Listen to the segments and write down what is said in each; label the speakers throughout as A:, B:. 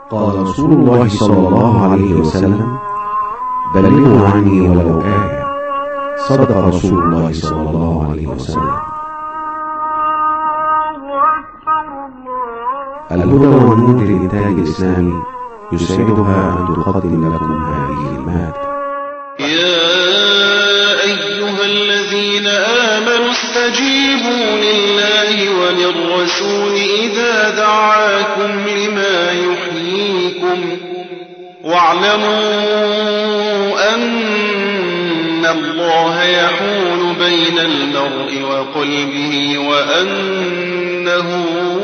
A: قال رسول الله صلى الله عليه وسلم: بلغوا عني ولو آية. صدق رسول الله صلى الله عليه وسلم. الهدى والنور للإنتاج الإسلامي يسعدها أن تقدم لكم هذه المادة.
B: يا أيها الذين آمنوا استجيبوا لله وللرسول إذا دعاكم لما يحييكم واعلموا أن الله يحول بين المرء وقلبه وأنه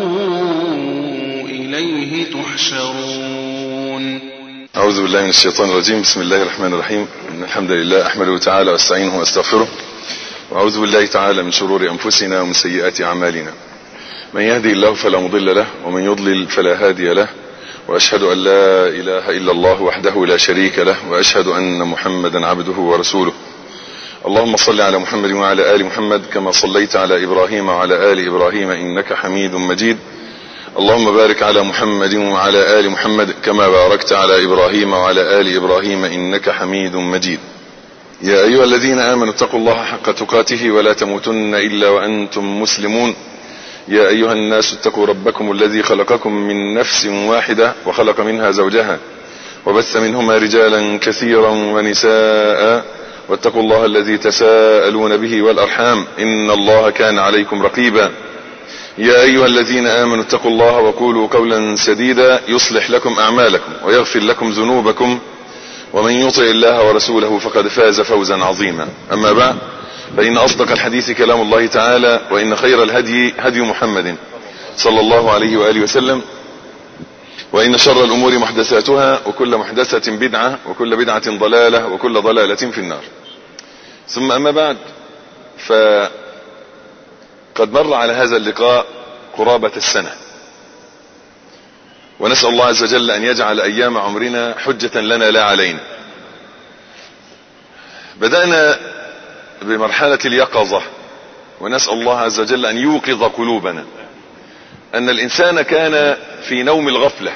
B: إليه تحشرون.
C: أعوذ بالله من الشيطان الرجيم. بسم الله الرحمن الرحيم. إن الحمد لله أحمده تعالى واستعينه واستغفره، وأعوذ بالله تعالى من شرور أنفسنا ومن سيئات أعمالنا. من يهدي الله فلا مضل له ومن يضلل فلا هادي له، وأشهد أن لا إله إلا الله وحده لا شريك له، وأشهد أن محمدا عبده ورسوله. اللهم صل على محمد وعلى آل محمد كما صليت على إبراهيم وعلى آل إبراهيم إنك حميد مجيد. اللهم بارك على محمد وعلى آل محمد كما باركت على إبراهيم وعلى آل إبراهيم إنك حميد مجيد. يا أيها الذين آمنوا اتقوا الله حق تقاته ولا تموتن إلا وأنتم مسلمون. يا أيها الناس اتقوا ربكم الذي خلقكم من نفس واحدة وخلق منها زوجها وبث منهما رجالا كثيرا ونساء، واتقوا الله الذي تساءلون به والأرحام إن الله كان عليكم رقيبا. يا أيها الذين آمنوا اتقوا الله وقولوا قولا سديدا يصلح لكم أعمالكم ويغفر لكم ذنوبكم، ومن يطع الله ورسوله فقد فاز فوزا عظيما. أما بعد، فإن أصدق الحديث كلام الله تعالى، وإن خير الهدي هدي محمد صلى الله عليه وآله وسلم، وإن شر الأمور محدثاتها، وكل محدثة بدعة، وكل بدعة ضلالة، وكل ضلالة في النار. ثم أما بعد، قد مر على هذا اللقاء قرابة السنة، ونسأل الله عز وجل أن يجعل أيام عمرنا حجة لنا لا علينا. بدأنا بمرحلة اليقظة، ونسأل الله عز وجل أن يوقظ قلوبنا. أن الإنسان كان في نوم الغفلة،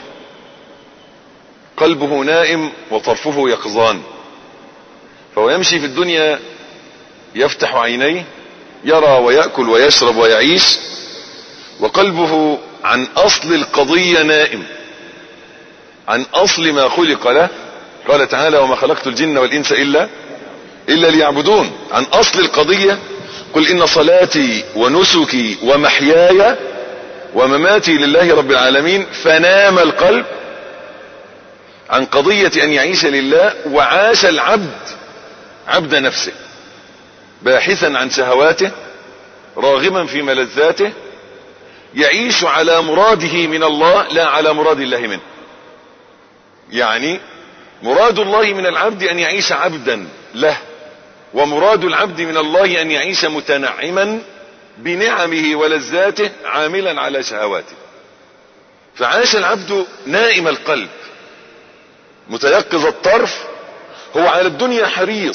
C: قلبه نائم وطرفه يقظان، فهو يمشي في الدنيا يفتح عينيه يرى ويأكل ويشرب ويعيش، وقلبه عن أصل القضية نائم، عن أصل ما خلق له. قال تعالى: وما خلقت الجن والإنس إلا ليعبدون. عن أصل القضية: قل إن صلاتي ونسكي ومحياي ومماتي لله رب العالمين. فنام القلب عن قضية أن يعيش لله، وعاش العبد عبد نفسه، باحثا عن شهواته، راغبا في ملذاته، يعيش على مراده من الله لا على مراد الله منه. يعني مراد الله من العبد أن يعيش عبدا له، ومراد العبد من الله أن يعيش متنعما بنعمه ولذاته عاملا على شهواته. فعاش العبد نائم القلب متيقظ الطرف، هو على الدنيا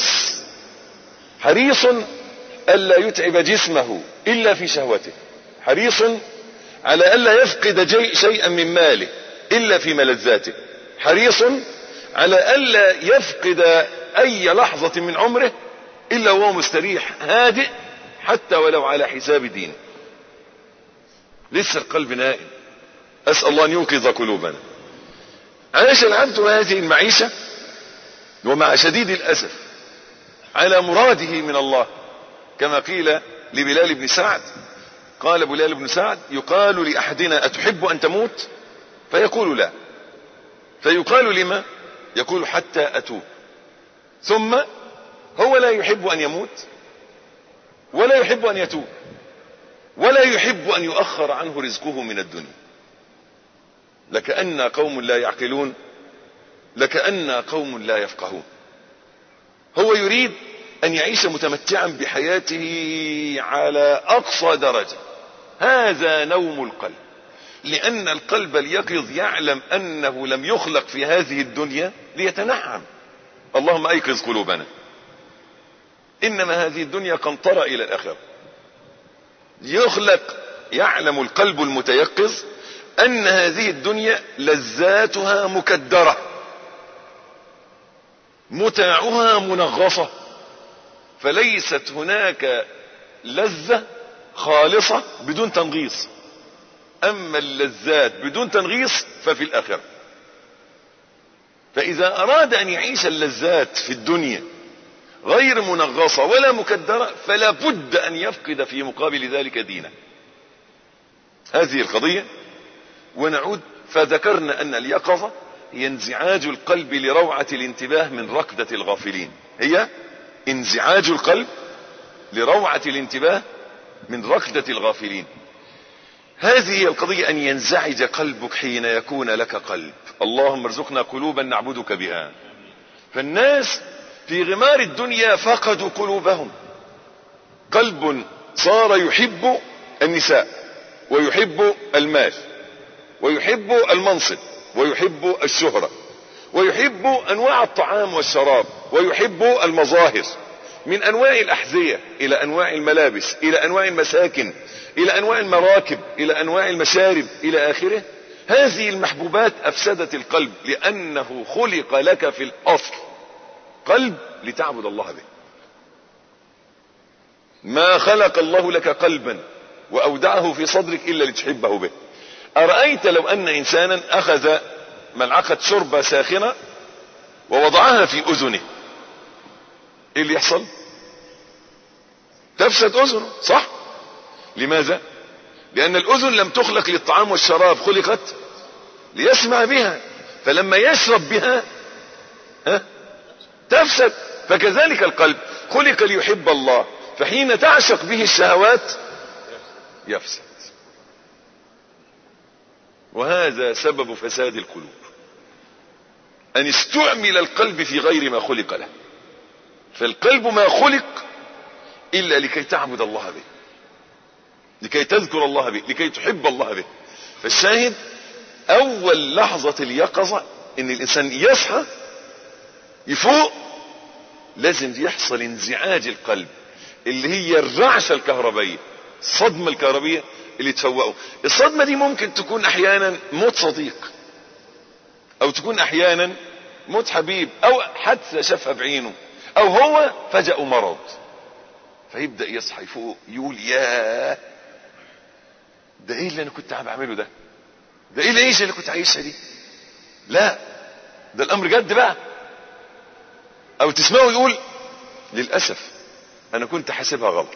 C: حريص ألا يتعب جسمه إلا في شهوته، حريص على ألا يفقد شيئا من ماله إلا في ملذاته، حريص على ألا يفقد أي لحظة من عمره إلا وهو مستريح هادئ، حتى ولو على حساب دينه. لسه القلب نائم. أسأل الله أن يوقظ قلوبنا. عاش العبد هذه المعيشة، ومع شديد الأسف على مراده من الله، كما قيل لبلال بن سعد. قال بلال بن سعد: يقال لأحدنا: أتحب أن تموت؟ فيقول: لا. فيقال: لما؟ يقول: حتى أتوب. ثم هو لا يحب أن يموت، ولا يحب أن يتوب، ولا يحب أن يؤخر عنه رزقه من الدنيا. لكأن قوم لا يعقلون، لكأن قوم لا يفقهون. هو يريد أن يعيش متمتعا بحياته على أقصى درجة. هذا نوم القلب، لأن القلب اليقظ يعلم أنه لم يخلق في هذه الدنيا ليتنعم. اللهم أيقظ قلوبنا. إنما هذه الدنيا قنطرة إلى الآخرة. يخلق، يعلم القلب المتيقظ أن هذه الدنيا لذاتها مكدرة، متاعها منغصة، فليست هناك لذة خالصة بدون تنغيص. أما اللذات بدون تنغيص ففي الآخرة. فإذا أراد أن يعيش اللذات في الدنيا غير منغصة ولا مكدرة فلا بد أن يفقد في مقابل ذلك دينه. هذه القضية. ونعود فذكرنا أن اليقظة هي انزعاج القلب لروعة الانتباه من ركضة الغافلين. هي انزعاج القلب لروعة الانتباه من ركضة الغافلين. هذه هي القضية، أن ينزعج قلبك حين يكون لك قلب. اللهم ارزقنا قلوبا نعبدك بها. فالناس في غمار الدنيا فقدوا قلوبهم. قلب صار يحب النساء ويحب المال ويحب المنصب ويحب الشهرة ويحب أنواع الطعام والشراب ويحب المظاهر، من أنواع الأحذية إلى أنواع الملابس إلى أنواع المساكن إلى أنواع المراكب إلى أنواع المشارب إلى آخره. هذه المحبوبات أفسدت القلب، لأنه خلق لك في الأصل قلب لتعبد الله به. ما خلق الله لك قلبا وأودعه في صدرك إلا لتحبه به. أرأيت لو أن إنسانا أخذ ملعقة شوربة ساخنة ووضعها في أذنه، إيه اللي يحصل؟ تفسد أذنه، صح؟ لماذا؟ لأن الأذن لم تخلق للطعام والشراب، خلقت ليسمع بها، فلما يشرب بها تفسد. فكذلك القلب خلق ليحب الله، فحين تعشق به الشهوات يفسد. وهذا سبب فساد القلوب، أن استعمل القلب في غير ما خلق له. فالقلب ما خلق إلا لكي تعبد الله به، لكي تذكر الله به، لكي تحب الله به. فالشاهد أول لحظة اليقظة إن الإنسان يصحى يفوق، لازم يحصل انزعاج القلب، اللي هي الرعشة الكهربائية، الصدمة الكهربائية اللي تفوقه. الصدمة دي ممكن تكون أحيانا موت صديق، أو تكون أحيانا موت حبيب، أو حادثة شافها بعينه، أو هو فجأة مرض، فيبدأ يصحى يفوق يقول ياه، ده ايه اللي انا كنت عم بعمله ده ايه العيشة اللي كنت عايشها دي؟ لا، ده الامر جد بقى. او تسمعه يقول للأسف انا كنت حاسبها غلط.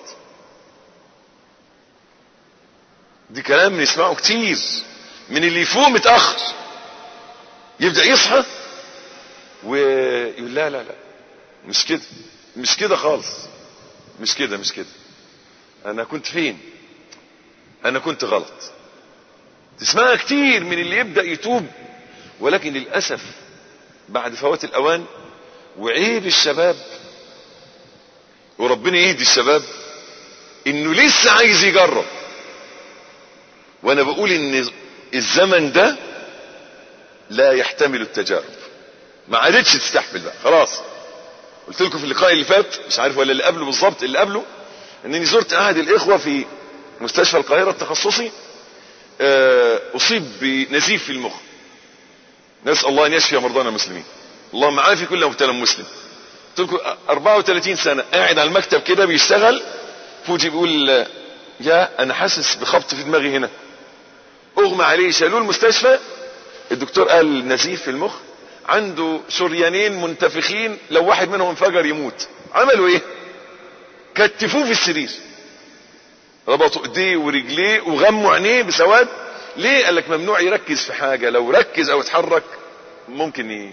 C: دي كلام نسمعه كتير من اللي يفوق متأخر، يبدأ يصحى ويقول لا لا لا، مش كده خالص، مش كده انا كنت فين، انا كنت غلط. تسمعها كتير من اللي يبدأ يتوب، ولكن للأسف بعد فوات الأوان. وعيب الشباب، وربنا يهدي الشباب، انه لسه عايز يجرب. وانا بقول ان الزمن ده لا يحتمل التجارب، ما عادتش تستحمل بقى خلاص. قلت لكم في اللقاء اللي فات، مش عارف ولا اللي قبله بالظبط، اللي قبله، انني زرت احد الاخوة في مستشفى القاهرة التخصصي، اصيب بنزيف في المخ. نسأل الله ان يشفي مرضانا المسلمين، اللهم عافي كل مبتلى مسلم. قلت لكم 34 سنة قاعد على المكتب كده بيشتغل، فوجي بيقول يا انا حاسس بخبط في دماغي هنا. اغمى عليه، شالوه المستشفى. الدكتور قال نزيف في المخ، عنده شريانين منتفخين، لو واحد منهم انفجر يموت. عملوا ايه؟ كتفوه في السرير، ربطوا ايديه ورجليه وغموا عينيه بسواد. ليه؟ قال لك ممنوع يركز في حاجة، لو ركز او اتحرك ممكن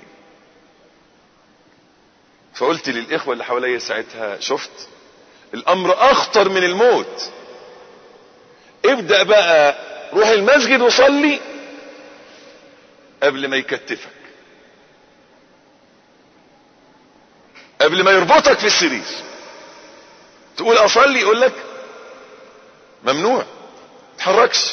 C: فقلت للاخوة اللي حواليا ساعتها، شفت الامر اخطر من الموت. ابدأ بقى روح المسجد وصلي قبل ما يكتفك، قبل ما يربطك في السرير. تقول اصلي، يقول لك ممنوع تحركش.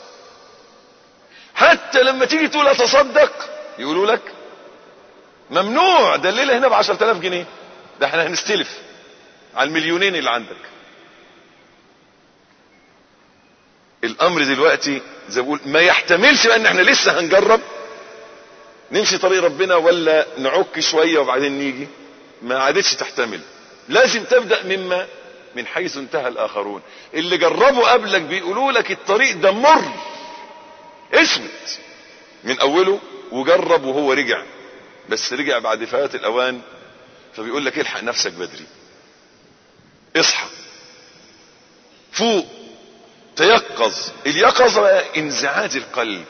C: حتى لما تيجي تقول اتصدق يقولوا لك ممنوع، ده الليلة هنا ب10,000 جنيه، ده احنا هنستلف على المليونين اللي عندك. الامر دلوقتي زي ما بقول ما يحتملش بقى ان احنا لسه هنجرب نمشي طريق ربنا ولا نعك شوية وبعدين نيجي. ما عادتش تحتمل. لازم تبدأ من حيث انتهى الاخرون. اللي جربوا قبلك بيقولوا لك الطريق ده مر، اسمت من اوله. وجرب وهو رجع، بس رجع بعد فوات الاوان. فبيقول لك الحق نفسك بدري، اصحى، فوق، تيقظ. اليقظة انزعاج القلب.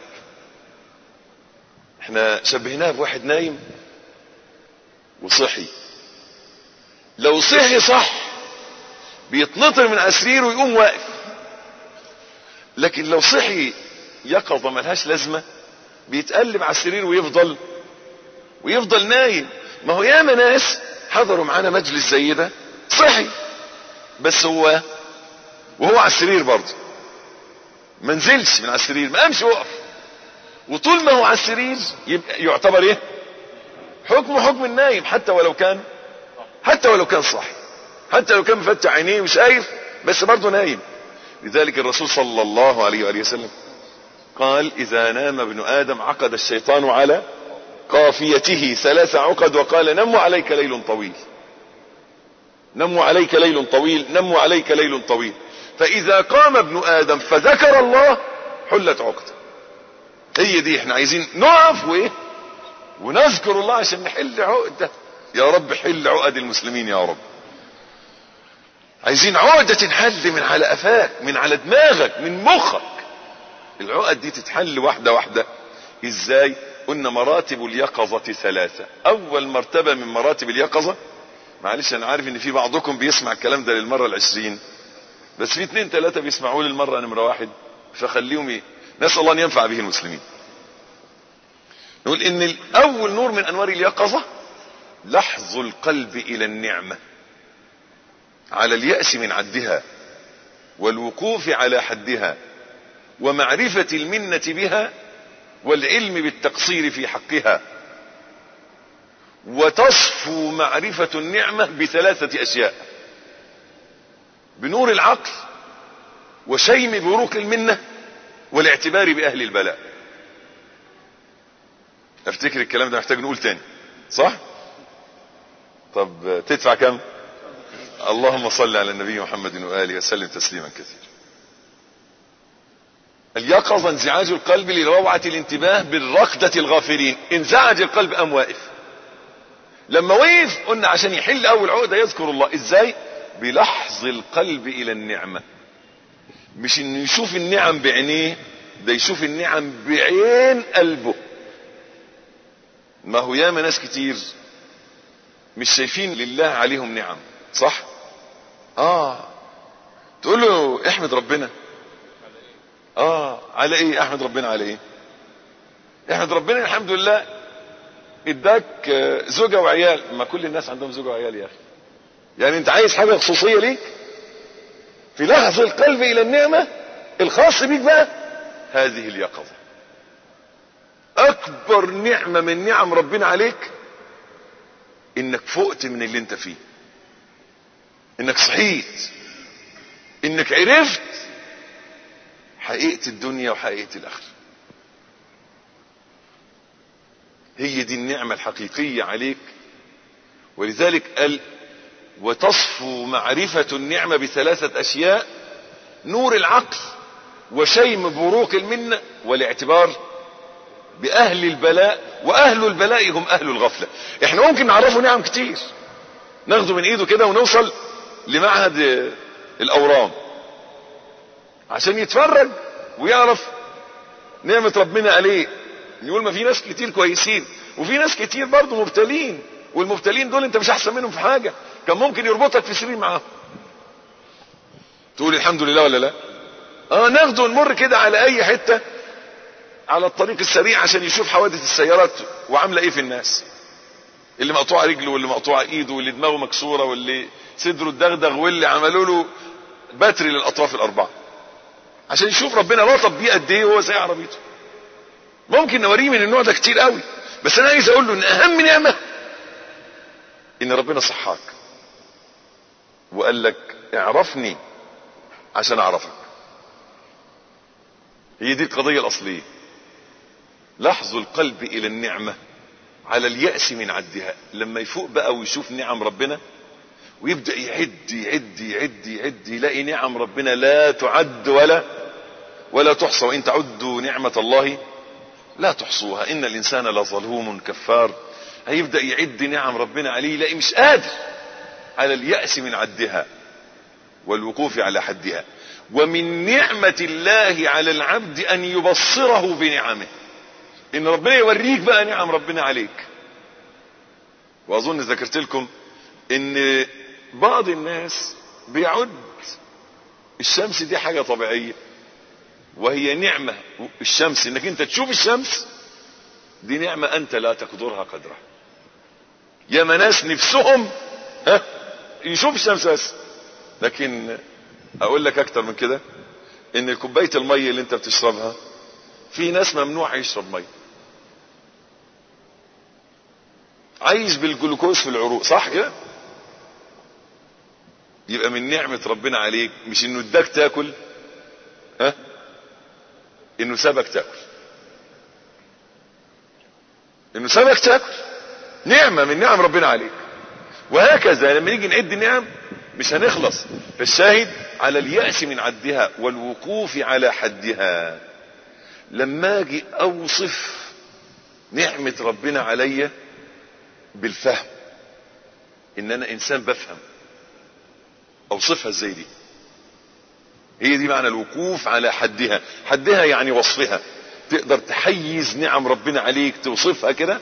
C: احنا شبهناها بواحد نايم وصحي. لو صحي صح بيتنطر من على سريره ويقوم واقف. لكن لو صحي يقظة ملهاش لازمة بيتقلب على السرير ويفضل نايم. ما هو ياما ناس حضروا معانا مجلس زي ده صحي، بس هو وهو على السرير برضه ما نزلش من على السرير، ما قامش وقف. وطول ما هو على السرير يبقى يعتبر ايه؟ حكم النايم، حتى ولو كان صحي، حتى لو كان مفتح عينيه وشايف، بس برضه نايم. لذلك الرسول صلى الله عليه وآله وسلم قال: إذا نام ابن آدم عقد الشيطان على قافيته 3 عقد، وقال: نموا عليك ليل طويل، نموا عليك ليل طويل، نموا عليك ليل طويل. فإذا قام ابن آدم فذكر الله حلت عقده. هي دي احنا عايزين نقف ونذكر الله عشان نحل عقده. يا رب حل عقد المسلمين يا رب. عايزين عقدة تنحل من على قفاك، من على دماغك، من مخك. العقد دي تتحل واحدة واحدة. ازاي؟ قلنا مراتب اليقظة 3. اول مرتبة من مراتب اليقظة، معلش انا عارف ان في بعضكم بيسمع الكلام ده للمرة 20، بس في 2 3 بيسمعوه للمرة نمرة 1، فخليهم نسأل الله ان ينفع به المسلمين. نقول ان اول نور من انوار اليقظة لحظ القلب الى النعمة، على اليأس من عدها، والوقوف على حدها، ومعرفة المنة بها، والعلم بالتقصير في حقها. وتصفو معرفة النعمة ب3 أشياء: بنور العقل، وشيم بروق المنة، والاعتبار بأهل البلاء. افتكر الكلام ده محتاج نقول تاني، صح؟ طب تدفع كم؟ اللهم صل على النبي محمد وآله وسلم تسليما كثيرا. اليقظة انزعاج القلب لروعة الانتباه بالرقدة الغافلين. انزعج القلب قام واقف. لما وقف قلنا عشان يحل اول عقدة يذكر الله. ازاي؟ بلحظ القلب الى النعمة. مش انه يشوف النعم بعينيه، ده يشوف النعم بعين قلبه. ما هو ياما ناس كتير مش شايفين لله عليهم نعم، صح؟ تقول له احمد ربنا. على ايه احمد ربنا؟ على ايه احمد ربنا؟ الحمد لله اداك زوجة وعيال. ما كل الناس عندهم زوجة وعيال يا اخي. يعني انت عايز حاجة خصوصية ليك؟ في لحظة القلب الى النعمة الخاص بيك بقى، هذه اليقظة. اكبر نعمة من نعم ربنا عليك انك فقت من اللي انت فيه، انك صحيت، انك عرفت حقيقة الدنيا وحقيقة الاخرة. هي دي النعمة الحقيقية عليك. ولذلك قال: وتصفو معرفة النعمة ب3 أشياء: نور العقل، وشيم بروق المنة، والاعتبار بأهل البلاء. وأهل البلاء هم أهل الغفلة. احنا ممكن نعرفه نعم كتير، ناخده من ايده كده ونوصل لمعهد الأورام عشان يتفرج ويعرف نعمة ربنا عليه. يقول ما في ناس كتير كويسين، وفي ناس كتير برضو مبتلين، والمبتلين دول انت مش احسن منهم في حاجة. كان ممكن يربطك في سرير معاهم. تقول الحمد لله ولا لا؟ ناخده ونمر كده على اي حتة على الطريق السريع عشان يشوف حوادث السيارات وعاملة ايه في الناس، اللي مقطوعة رجله واللي مقطوعة ايده واللي دماغه مكسورة واللي صدره الدغدغ واللي عملوا له باتري للاطراف ال4، عشان يشوف ربنا لطف بيه قد ايه وهو سايق عربيته. ممكن نوريه من النوع ده كتير قوي، بس انا عايز اقول له ان اهم نعمة ان ربنا صحاك وقال لك اعرفني عشان اعرفك. هي دي القضية الأصلية. لاحظوا القلب إلى النعمة على اليأس من عدها. لما يفوق بقى ويشوف نعم ربنا ويبدأ يعد يعد يعد يعد، يلاقي نعم ربنا لا تعد ولا تحصى، وإن تعدوا نعمة الله لا تحصوها إن الإنسان لظلوم كفار. هيبدأ يعد نعم ربنا عليه، يلاقي مش قادر، على اليأس من عدها والوقوف على حدها. ومن نعمة الله على العبد أن يبصره بنعمه، إن ربنا يوريك بقى نعم ربنا عليك. وأظن ذكرت لكم إن بعض الناس بيعد الشمس دي حاجة طبيعية، وهي نعمة. الشمس انك انت تشوف الشمس دي نعمة انت لا تقدرها قدرها. يا ناس نفسهم يشوف الشمس بس، لكن اقول لك اكتر من كده، ان كوباية المية اللي انت بتشربها في ناس ممنوع يشرب مية، عايش بالجلوكوز في العروق، صح كده؟ يبقى من نعمة ربنا عليك مش انه اداك تاكل، انه سابك تاكل، انه سابك تاكل نعمة من نعم ربنا عليك. وهكذا لما نيجي نعد النعم مش هنخلص. فالشاهد على اليأس من عدها والوقوف على حدها. لما اجي اوصف نعمة ربنا علي بالفهم، ان انا انسان بفهم، اوصفها ازاي دي؟ هي دي معنى الوقوف على حدها. حدها يعني وصفها، تقدر تحيز نعم ربنا عليك توصفها كده.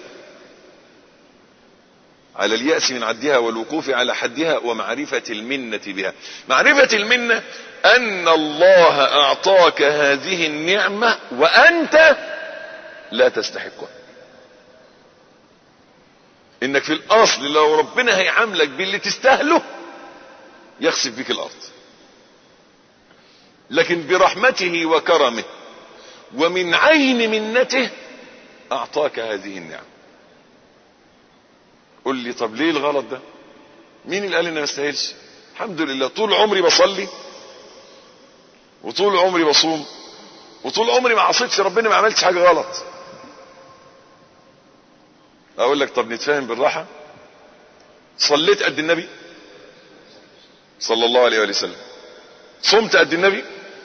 C: على اليأس من عدها والوقوف على حدها ومعرفة المنة بها. معرفة المنة أن الله أعطاك هذه النعمة وأنت لا تستحقها. إنك في الأصل لو ربنا هيعاملك باللي تستاهله يخسف بك الأرض، لكن برحمته وكرمه ومن عين منته أعطاك هذه النعمة. قل لي طب ليه الغلط ده؟ مين اللي قال إن ما استاهلش؟ الحمد لله طول عمري بصلي وطول عمري بصوم وطول عمري ما عصيتش ربنا، ما عملتش حاجة غلط. اقول لك طب نتفاهم بالراحة. صليت قد النبي صلى الله عليه وسلم، صمت قد النبي،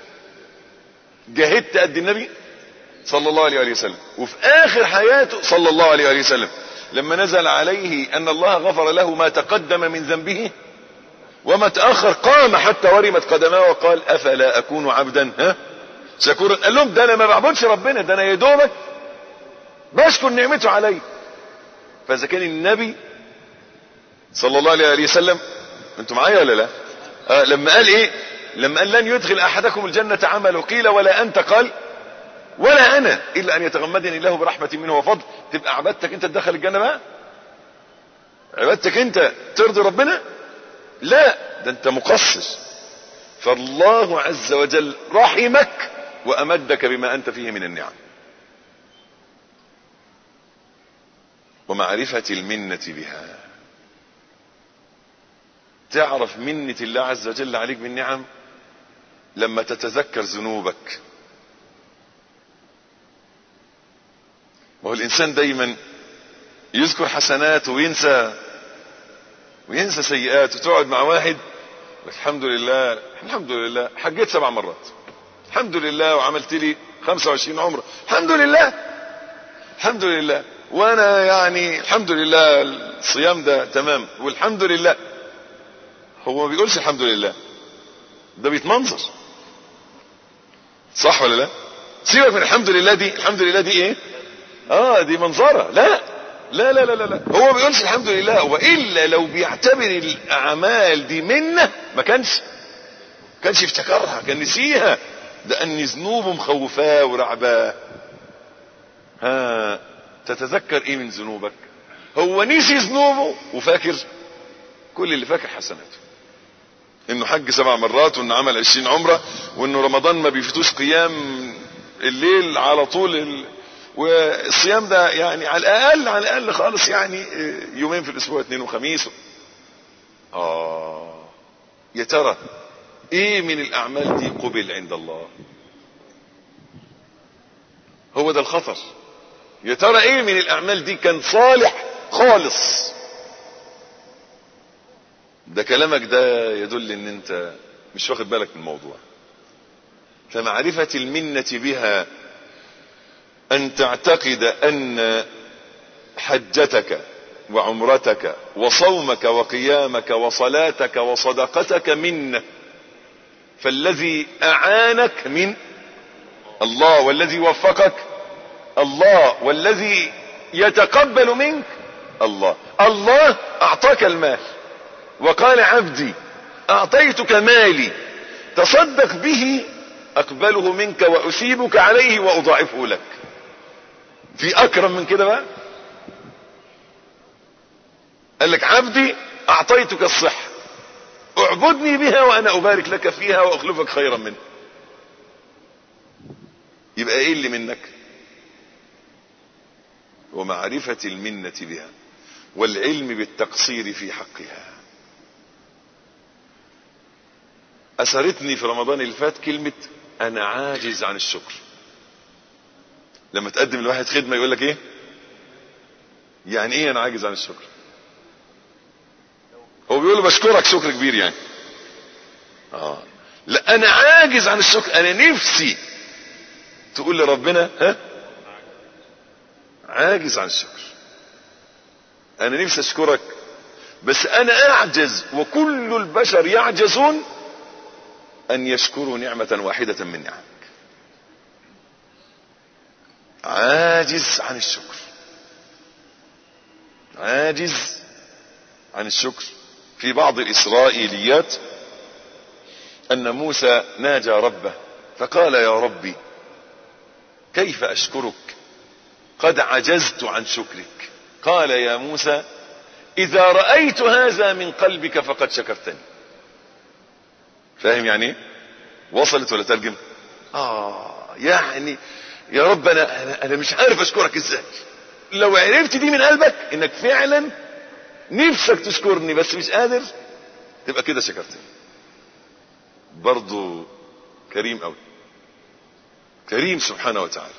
C: جاهدت قد النبي صلى الله عليه وسلم، وفي اخر حياته صلى الله عليه وسلم لما نزل عليه ان الله غفر له ما تقدم من ذنبه وما تأخر، قام حتى ورمت قدماه وقال افلا اكون عبدا شكورا. قال لهم ده انا ما بعبدش ربنا، ده انا يا دوبك بشكر نعمته علي. فاذا كان النبي صلى الله عليه وسلم، انتوا معايا ولا لا؟ لما قال ايه؟ لما قال لن يدخل احدكم الجنة عمله، قيل ولا انت؟ قال ولا انا الا ان يتغمدني الله برحمة منه وفضل. تبقى عبادتك انت تدخل الجنة بقى؟ عبادتك انت ترضي ربنا؟ لا، ده انت مقصر. فالله عز وجل رحمك وامدك بما انت فيه من النعم. ومعرفة المنة بها، تعرف منة الله عز وجل عليك بالنعم لما تتذكر ذنوبك. وهو الإنسان دايما يذكر حسنات وينسى سيئات. وتقعد مع واحد الحمد لله الحمد لله حجيت 7 مرات، الحمد لله وعملت لي 25 عمرة، الحمد لله الحمد لله، وانا يعني الحمد لله الصيام ده تمام والحمد لله. هو ما بيقولش الحمد لله، ده بيتمنظر، صح ولا لا؟ سيبك من الحمد لله دي، الحمد لله دي ايه؟ دي منظرة. لا لا لا لا لا، هو ما بيقولش الحمد لله. والا لو بيعتبر الاعمال دي منه ما كانش افتكرها، كان نسيها. ده ان ذنوبه مخوفاه ورعباه. تتذكر ايه من ذنوبك؟ هو نسي ذنوبه وفاكر كل اللي فاكر حسناته، انه حج 7 مرات وانه عمل 20 عمرة وانه رمضان ما بيفوتوش قيام الليل على طول والصيام ده يعني على الاقل خالص يعني 2 في الاسبوع، 2 وخميس. يا ترى ايه من الاعمال دي قبل عند الله؟ هو ده الخطر. يا ترى ايه من الاعمال دي كان صالح خالص؟ ده كلامك ده يدل ان انت مش واخد بالك من الموضوع. فمعرفة المنة بها ان تعتقد ان حجتك وعمرتك وصومك وقيامك وصلاتك وصدقتك منة، فالذي اعانك من الله، والذي وفقك الله، والذي يتقبل منك الله. الله اعطاك المال وقال عبدي اعطيتك مالي تصدق به اقبله منك واثيبك عليه واضاعفه لك. في اكرم من كده بقى؟ قال لك عبدي اعطيتك الصحة اعبدني بها وانا ابارك لك فيها واخلفك خيرا منها. يبقى ايه اللي منك؟ ومعرفة المنة بها والعلم بالتقصير في حقها. اثرتني في رمضان اللي فات كلمة انا عاجز عن الشكر. لما تقدم لواحد خدمة يقول لك ايه؟ يعني ايه انا عاجز عن الشكر؟ هو بيقول له بشكرك شكر كبير يعني. لا، انا عاجز عن الشكر. انا نفسي تقول لربنا عاجز عن الشكر. انا نفسي اشكرك بس انا اعجز، وكل البشر يعجزون ان يشكروا نعمة واحدة من نعمك. عاجز عن الشكر، عاجز عن الشكر. في بعض الاسرائيليات ان موسى ناجى ربه فقال يا ربي كيف اشكرك قد عجزت عن شكرك. قال يا موسى اذا رأيت هذا من قلبك فقد شكرتني. فاهم يعني ايه؟ وصلت ولا ترجم؟ يعني يا رب انا مش عارف اشكرك ازاي. لو عرفت دي من قلبك انك فعلا نفسك تشكرني بس مش قادر، تبقى كده شكرتني. برضو كريم قوي، كريم سبحانه وتعالى.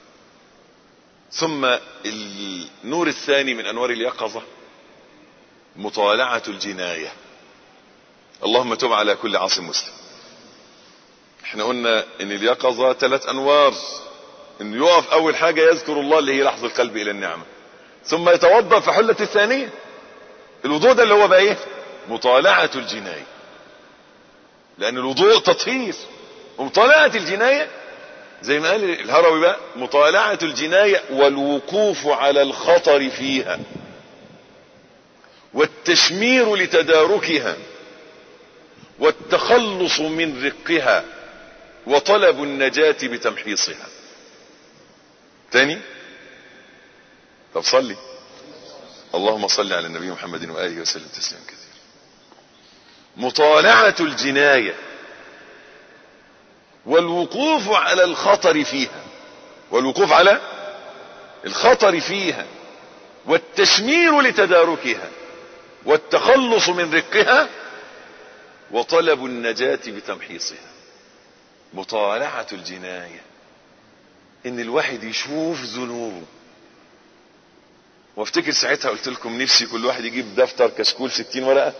C: ثم النور الثاني من انوار اليقظة مطالعة الجناية. اللهم تب على كل عاص مسلم. احنا قلنا ان اليقظة 3 انوار. انه يقف اول حاجة يذكر الله اللي هي لحظ القلب الى النعمة، ثم يتوضأ في حلة الثانية. الوضوء ده اللي هو بقى ايه؟ مطالعة الجناية، لان الوضوء تطهير. ومطالعة الجناية زي ما قال الهروي بقى مطالعة الجناية والوقوف على الخطر فيها والتشمير لتداركها والتخلص من رقها وطلب النجاة بتمحيصها. تاني؟ طب صلي. اللهم صل على النبي محمد وآله وسلم تسليما كثيرا. مطالعة الجناية والوقوف على الخطر فيها، والوقوف على الخطر فيها والتشمير لتداركها والتخلص من رقها وطلب النجاة بتمحيصها. مطالعة الجناية ان الواحد يشوف ذنوبه. وافتكر ساعتها قلت لكم نفسي كل واحد يجيب دفتر كشكول 60 ورقة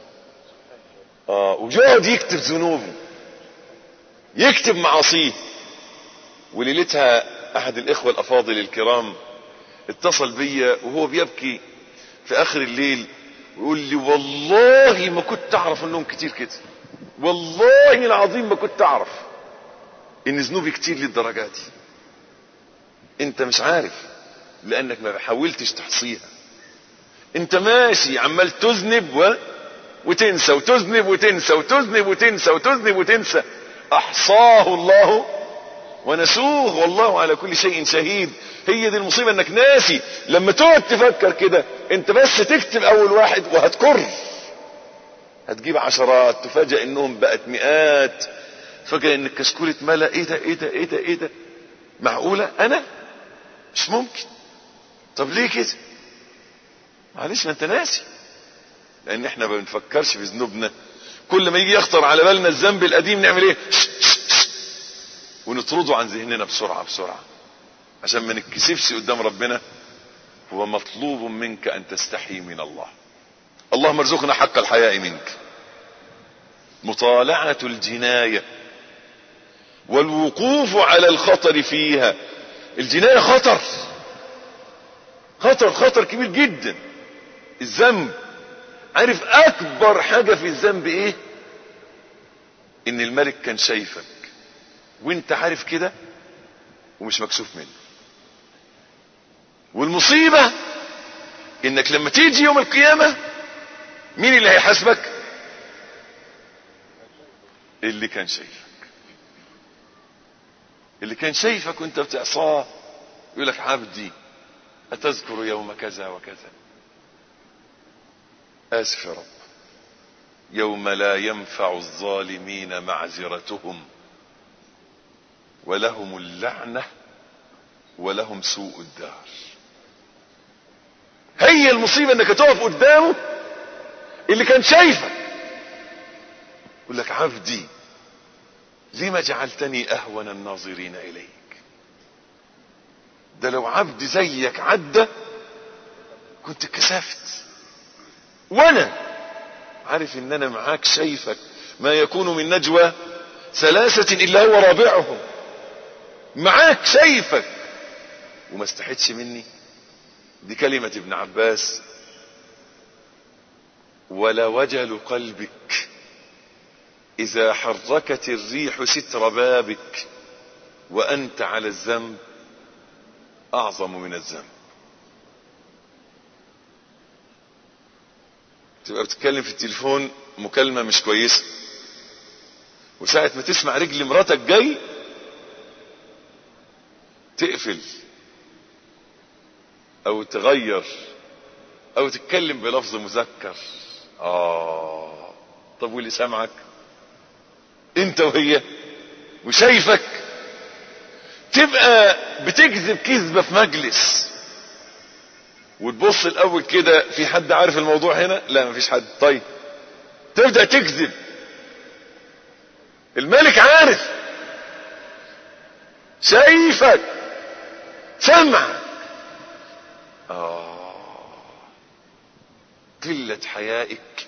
C: ويقعد يكتب ذنوبه، يكتب معاصيه. وليلتها احد الاخوة الافاضل الكرام اتصل بيا وهو بيبكي في اخر الليل ويقول لي والله ما كنت اعرف انهم كتير كده، والله العظيم ما كنت اعرف ان ذنوبي كتير للدرجات دي. انت مش عارف لانك ما حاولتش تحصيها. انت ماشي عمال تذنب وتنسى وتذنب وتنسى وتذنب وتنسى وتذنب وتنسى. احصاه الله ونسوه والله على كل شيء شهيد. هي دي المصيبة انك ناسي. لما تقعد تفكر كده انت بس تكتب اول واحد وهتكر، هتجيب عشرات تفاجأ انهم بقت مئات. فجأة ان الكشكول اتملى. ايه ده ايه ده ايه ده ايه ده؟ معقولة انا؟ مش ممكن. طب ليه كده؟ معلش ما انت ناسي. لان احنا ما بنفكرش في ذنوبنا. كل ما يجي يخطر على بالنا الذنب القديم نعمل ايه؟ ونطرده عن ذهننا بسرعة بسرعة. عشان ما نتكسفش قدام ربنا، هو مطلوب منك ان تستحي من الله. اللهم ارزقنا حق الحياء منك. مطالعة الجناية والوقوف على الخطر فيها. الجناية خطر، خطر خطر كبير جدا. الذنب، عارف اكبر حاجة في الذنب ايه؟ ان الملك كان شايفك وانت عارف كده ومش مكسوف منه. والمصيبة انك لما تيجي يوم القيامة مين اللي هيحاسبك؟ اللي كان شايفك. اللي كان شايفك وانت بتعصاه يقول لك عبدي أتذكر يوم كذا وكذا؟ آسف يا رب، يوم لا ينفع الظالمين معذرتهم ولهم اللعنة ولهم سوء الدار. هي المصيبة انك تقف قدامه اللي كان شايفك يقول لك عبدي لما جعلتني أهون الناظرين إليك؟ ده لو عبد زيك عدى كنت كسفت، وانا عارف ان انا معاك شايفك. ما يكون من نجوى ثلاثة الا هو رابعهم. معاك شايفك وما استحيتش مني. دي كلمة ابن عباس. ولا وجل قلبك اذا حركت الريح ستر بابك وانت على الذنب اعظم من الذنب. تبقى بتتكلم في التليفون مكالمة مش كويسة، وساعة ما تسمع رجل مراتك جاي تقفل او تغير او تتكلم بلفظ مذكر. طب واللي سامعك انت وهي وشايفك تبقى بتكذب كذبة في مجلس وتبص الاول كده في حد عارف الموضوع هنا؟ لا مفيش حد. طيب تبدأ تكذب. الملك عارف، شايفك، سمعك. قلة حيائك.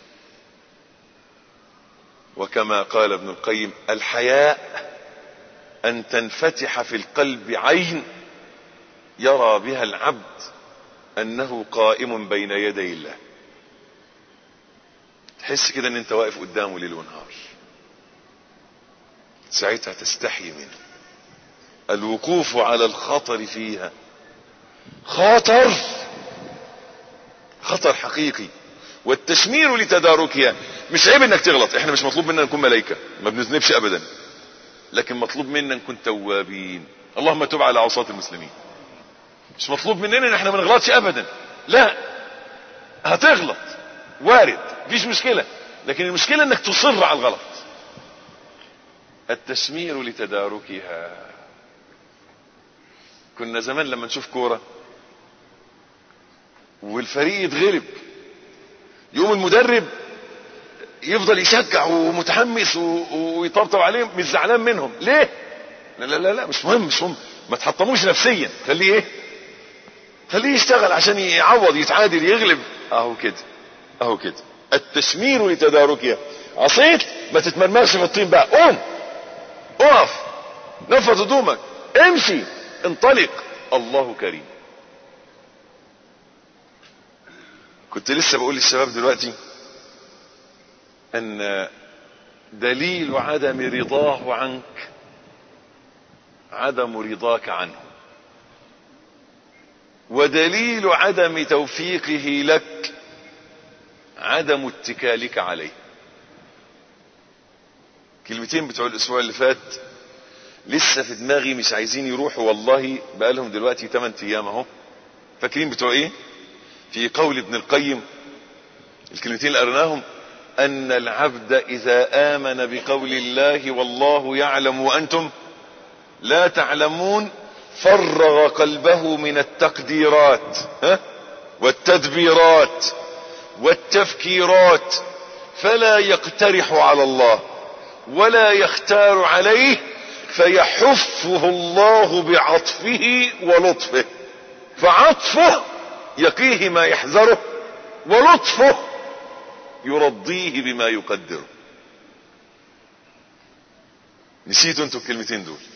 C: وكما قال ابن القيم الحياء ان تنفتح في القلب عين يرى بها العبد انه قائم بين يدي الله. تحس كده ان انت واقف قدامه ليل ونهار، ساعتها تستحي منه. الوقوف على الخطر فيها خطر، خطر حقيقي. والتشمير لتداركها. مش عيب انك تغلط، احنا مش مطلوب منا نكون ملائكة، ما بنذنبش ابدا، لكن مطلوب منا نكون توابين. اللهم تب على عصاة المسلمين. مش مطلوب مننا ان احنا ما نغلطش ابدا، لا، هتغلط وارد، مفيش مشكلة، لكن المشكلة انك تصر على الغلط. التشمير لتداركها. كنا زمان لما نشوف كورة والفريق يتغلب يوم المدرب يفضل يشجع ومتحمس ويطبطب عليهم، مش زعلان منهم. ليه؟ لا لا لا مش مهم، مش مهم، ما تحطموش نفسيا، خليه ايه، خليه يشتغل عشان يعوض، يتعادل، يغلب. اهو كده، اهو كده. التشمير لتداركها. عصيت ما تتمرمغش في الطين بقى، قوم، اقف، نفض هدومك، امشي، انطلق، الله كريم. كنت لسه بقول للشباب دلوقتي ان دليل عدم رضاه عنك عدم رضاك عنه، ودليل عدم توفيقه لك عدم اتكالك عليه. كلمتين بتوع الاسبوع اللي فات لسه في دماغي، مش عايزين يروحوا والله، بقالهم دلوقتي 8 ايام اهو. فاكرين بتوع ايه؟ في قول ابن القيم، الكلمتين اللي قرناهم، ان العبد اذا امن بقول الله والله يعلم وانتم لا تعلمون فرغ قلبه من التقديرات والتدبيرات والتفكيرات، فلا يقترح على الله ولا يختار عليه، فيحفه الله بعطفه ولطفه. فعطفه يقيه ما يحذره، ولطفه يرضيه بما يقدره. نسيتوا انتوا الكلمتين دول؟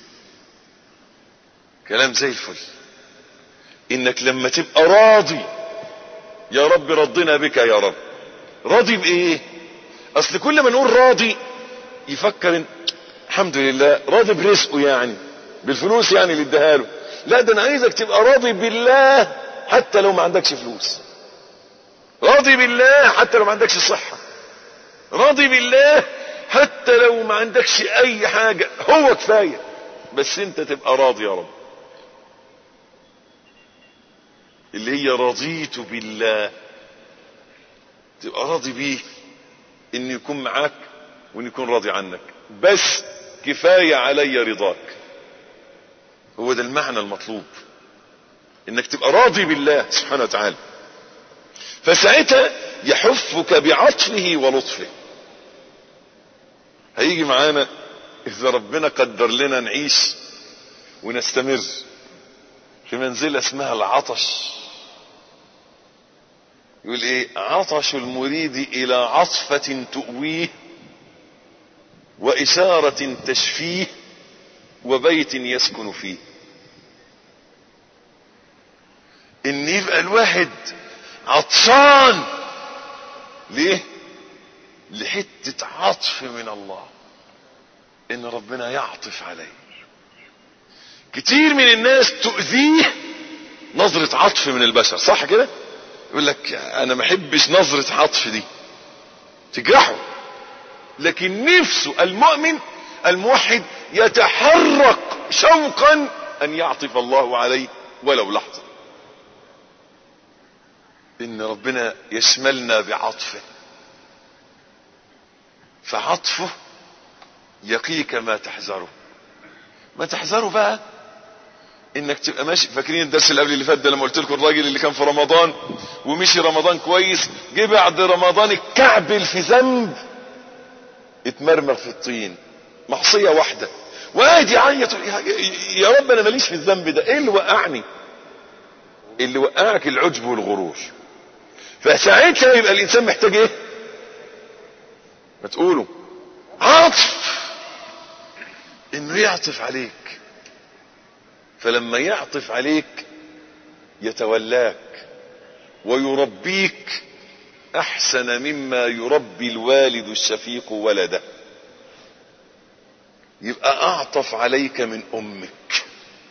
C: كلام زي الفل. انك لما تبقى راضي، يا رب رضنا بك يا رب. راضي بايه؟ اصل كل ما نقول راضي يفكر ان الحمد لله راضي برزقه، يعني بالفلوس يعني اللي اداها له. لا، ده انا عايزك تبقى راضي بالله حتى لو ما عندكش فلوس، راضي بالله حتى لو ما عندكش صحة، راضي بالله حتى لو ما عندكش اي حاجة، هو كفاية بس انت تبقى راضي يا رب. اللي هي رضيت بالله، تبقى راضي بيه ان يكون معاك وان يكون راضي عنك، بس كفاية علي رضاك. هو ده المعنى المطلوب، انك تبقى راضي بالله سبحانه وتعالى. فساعتها يحفك بعطفه ولطفه. هيجي معانا اذا ربنا قدر لنا نعيش ونستمر في منزلة اسمها العطش. يقول ايه؟ عطش المريد الى عطفة تؤويه، واشارة تشفيه، وبيت يسكن فيه. ان يبقى الواحد عطشان ليه؟ لحتة عطف من الله، ان ربنا يعطف عليه. كتير من الناس تؤذيه نظرة عطف من البشر، صح كده؟ يقول لك انا ما احبش نظرة عطف دي، تجرحه. لكن نفسه المؤمن الموحد يتحرك شوقا ان يعطف الله عليه ولو لحظة، ان ربنا يشملنا بعطفه. فعطفه يقيك ما تحذره. ما تحذره بقى انك تبقى ماشي. فاكرين الدرس اللي قبل اللي فات ده لما قلت لكم الراجل اللي كان في رمضان ومشي رمضان كويس، جه بعد رمضان اتكعبل في ذنب، اتمرمغ في الطين، معصية واحدة، وقاعد يعيط يا رب انا ماليش في الذنب ده. ايه اللي وقعني؟ اللي وقعك العجب والغرور. فساعتها يبقى الانسان محتاج ايه؟ ما تقولوا عطف، انه يعطف عليك. فلما يعطف عليك يتولاك ويربيك احسن مما يربي الوالد الشفيق ولده. يبقى اعطف عليك من امك،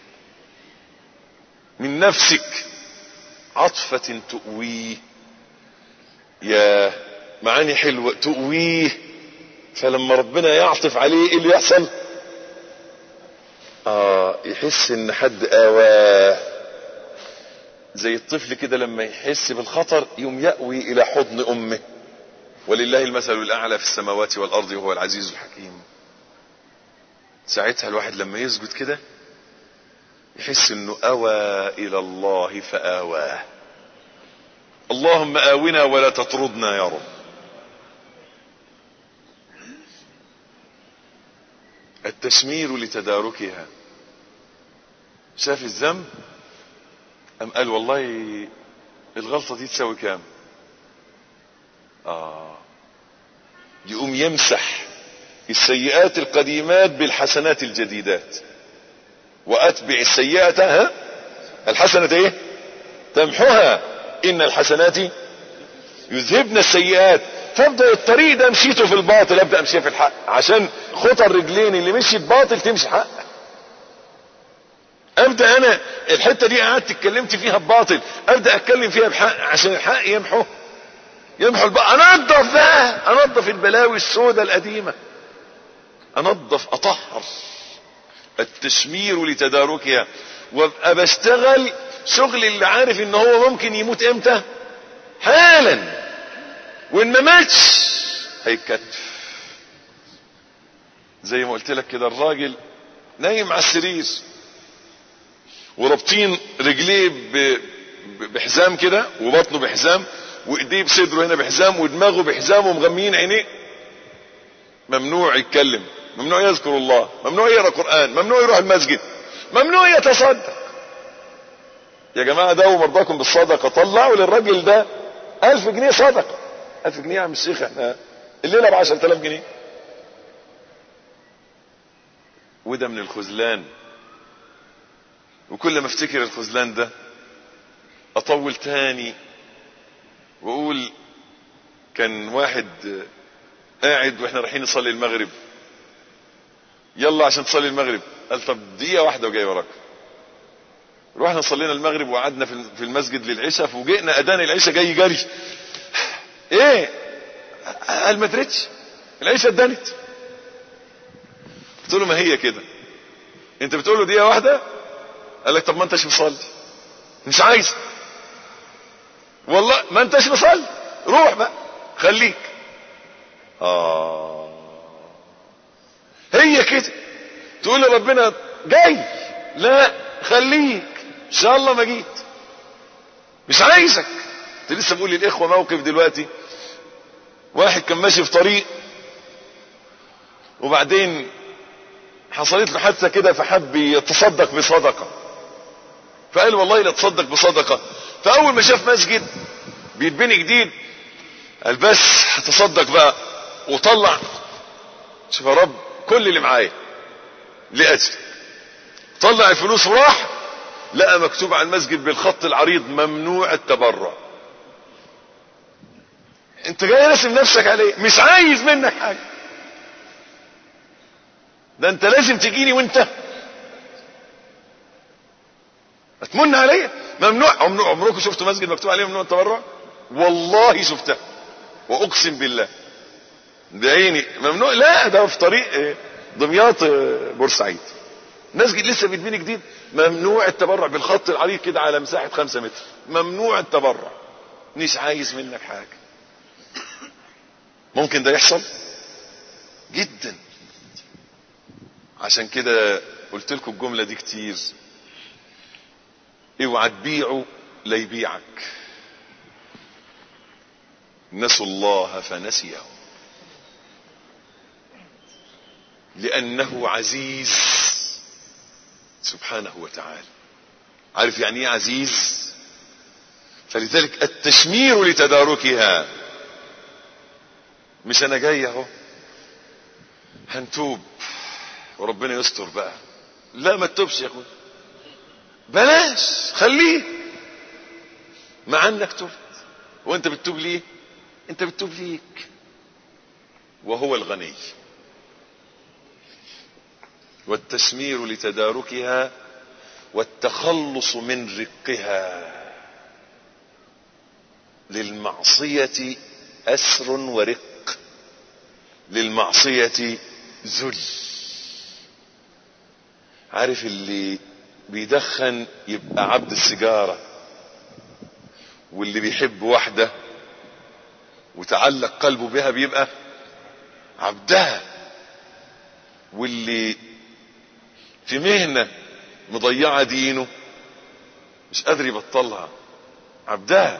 C: من نفسك، عطفة تؤويه. يا معاني حلوة، تؤويه. فلما ربنا يعطف عليه ايه اللي يحصل؟ يحس ان حد آواه، زي الطفل كده لما يحس بالخطر يوم يأوي الى حضن امه. ولله المثل الاعلى في السماوات والارض وهو العزيز الحكيم. ساعتها الواحد لما يسجد كده يحس انه اوى الى الله فآواه. اللهم آونا ولا تطردنا يا رب. التشمير لتداركها. شاف الذنب ام قال والله الغلطة دي تساوي كام؟ يقوم يمسح السيئات القديمات بالحسنات الجديدات. واتبع السيئة الحسنة ايه؟ تمحوها، ان الحسنات يذهبن السيئات. فابدأ الطريق ده مشيته في الباطل، ابدأ امشي في الحق، عشان خطى الرجلين اللي مشيت باطل تمشي حق. ابدأ انا الحتة دي قعدت اتكلمت فيها بباطل، ابدأ اتكلم فيها بحق عشان الحق يمحو الباطل. انظف بقى، انظف البلاوي السوداء القديمة، انظف، اطهر. التشمير لتداركها. وابقى بشتغل شغل اللي عارف ان هو ممكن يموت امتى؟ حالا. وان ما ماتش هيتكتف. زي ما قلت لك كده، الراجل نايم على السرير ورابطين رجليه بحزام كده، وبطنه بحزام، وايديه بصدره هنا بحزام، ودماغه بحزام، ومغميين عينيه. ممنوع يتكلم، ممنوع يذكر الله، ممنوع يقرأ قرآن، ممنوع يروح المسجد، ممنوع يتصدق. يا جماعة داووا مرضاكم بالصدقة، طلعوا للراجل ده 1000 جنيه صدقة. 1000 جنيه يا عم الشيخ، احنا الليلة ب10,000 جنيه. وده من الخذلان. وكل ما افتكر الخذلان ده اطول تاني واقول كان واحد قاعد واحنا رايحين نصلي المغرب، يلا عشان تصلي المغرب، قال طب دقيقة واحدة وجاي وراك. رحنا صلينا المغرب وقعدنا في المسجد للعشاء، فوجئنا اذان العشاء جاي جري. ايه؟ قال ما درتش العشاء اتدنت. قلت له ما هي كده، انت بتقول له دقيقة واحدة، قال لك طب ما انتش مصلي. مش عايز والله، ما انتش مصلي، روح بقى خليك. هي كده تقول لربنا جاي، لا خليك ان شاء الله ما جيت، مش عايزك. انت لسه بقول للاخوه موقف دلوقتي، واحد كان ماشي في طريق وبعدين حصلت له حادثه كده، فحب يتصدق بصدقه، فقال والله لا تصدق بصدقه. فاول ما شاف مسجد بيتبني جديد قال بس هتصدق بقى، وطلع شوف يا رب كل اللي معايا لاجلك، طلع الفلوس وراح لقى مكتوب على المسجد بالخط العريض ممنوع التبرع. انت جاي راسم نفسك عليه، مش عايز منك حاجه، ده انت لازم تجيني وانت اتمن عليا. ممنوع. عمركم شفتوا مسجد مكتوب عليه ممنوع التبرع؟ والله شفتها واقسم بالله بعيني. ممنوع؟ لا ده في طريق دمياط بورسعيد، مسجد لسه بيتبني جديد، ممنوع التبرع بالخط العريض كده على مساحة 5 متر، ممنوع التبرع. مش عايز منك حاجة. ممكن ده يحصل جدا. عشان كده قلت لكم الجملة دي كتير، اوعى تبيعه لا يبيعك. نسوا الله فنسيهم لأنه عزيز سبحانه وتعالى. عارف يعني ايه عزيز؟ فلذلك التشمير لتداركها. مش انا جاي اهو هنتوب وربنا يستر بقى، لا ما تتوبش يا اخوي، بلاش خليه، مع انك تبت. وانت بتتوب ليه؟ انت بتتوب ليك، وهو الغني. والتشمير لتداركها والتخلص من رقها. للمعصية أسر ورق، للمعصية ذل. عارف اللي بيدخن يبقى عبد السيجارة، واللي بيحب واحدة وتعلق قلبه بها بيبقى عبدها، واللي في مهنة مضيعة دينه مش قادر يبطلها عبدها،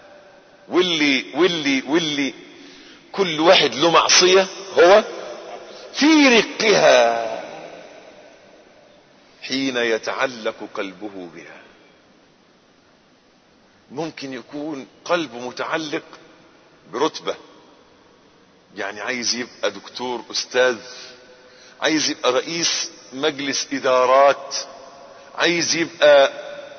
C: واللي كل واحد له معصية هو في رقها حين يتعلق قلبه بها. ممكن يكون قلبه متعلق برتبة، يعني عايز يبقى دكتور أستاذ، عايز يبقى رئيس مجلس إدارات، عايز يبقى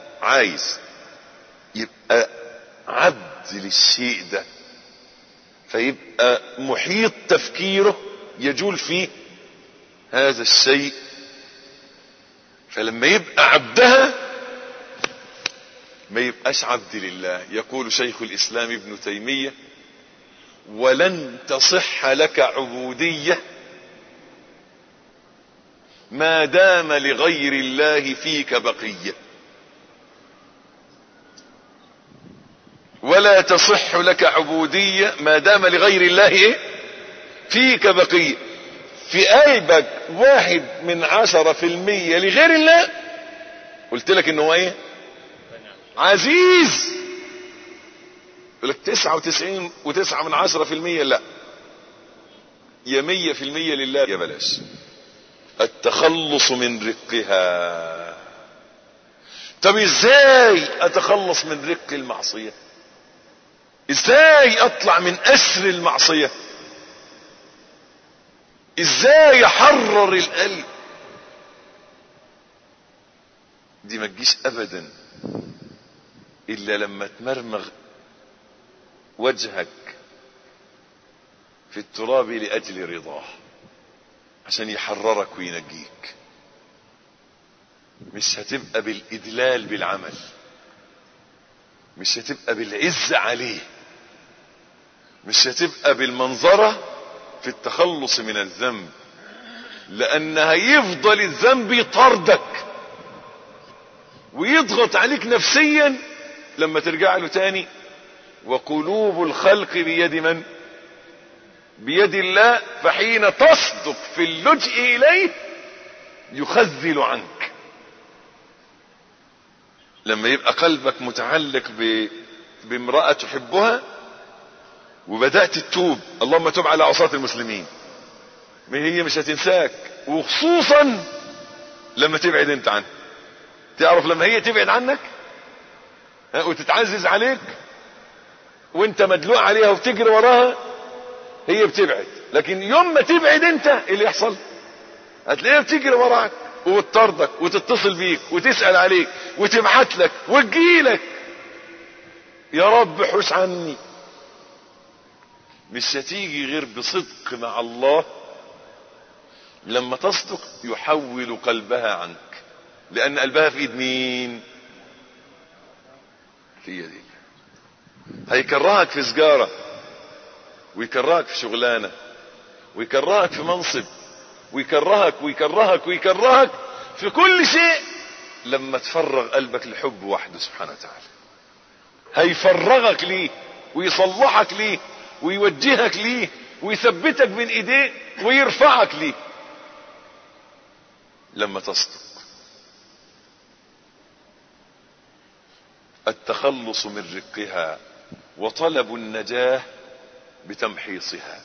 C: عبد للشيء ده، فيبقى محيط تفكيره يجول فيه هذا الشيء. فلما يبقى عبدها ما يبقاش عبد لله. يقول شيخ الإسلام ابن تيمية: ولن تصح لك عبودية ما دام لغير الله فيك بقية. ولا تصح لك عبودية ما دام لغير الله فيك بقية. في قلبك 1/10% لغير الله، قلت لك انه ايه؟ عزيز. يقول لك 99.9% لا، يا 100% لله يا بلاش. التخلص من رقها. طب ازاي اتخلص من رق المعصية؟ ازاي اطلع من اسر المعصية؟ ازاي احرر القلب؟ دي ما تجيش ابدا الا لما تمرمغ وجهك في التراب لاجل رضاه، عشان يحررك وينجيك. مش هتبقى بالادلال بالعمل، مش هتبقى بالعز عليه، مش هتبقى بالمنظرة في التخلص من الذنب، لان هيفضل الذنب يطاردك ويضغط عليك نفسيا لما ترجع له تاني. وقلوب الخلق بيد من؟ بيد الله. فحين تصدق في اللجئ اليه يخذل عنك. لما يبقى قلبك متعلق بامرأة تحبها وبدأت تتوب، اللهم تب على عصاة المسلمين، ما هي مش هتنساك، وخصوصا لما تبعد انت عنها. تعرف لما هي تبعد عنك وتتعزز عليك وانت مدلوق عليها وبتجري وراها، هي بتبعد. لكن يوم ما تبعد انت، ايه اللي يحصل؟ هتلاقيها بتجري وراك وتطردك وتتصل بيك وتسأل عليك وتبعت لك وتجيلك، يا رب حوش عني. مش هتيجي غير بصدق مع الله. لما تصدق يحول قلبها عنك، لان قلبها في ايد مين؟ في يدك. هيكرهك في سجارة، ويكرهك في شغلانة، ويكرهك في منصب، ويكرهك ويكرهك ويكرهك في كل شيء، لما تفرغ قلبك لحب وحده سبحانه وتعالى. هيفرغك ليه ويصلحك ليه ويوجهك ليه ويثبتك بين ايديه ويرفعك ليه لما تصدق. التخلص من رقها وطلب النجاة بتمحيصها.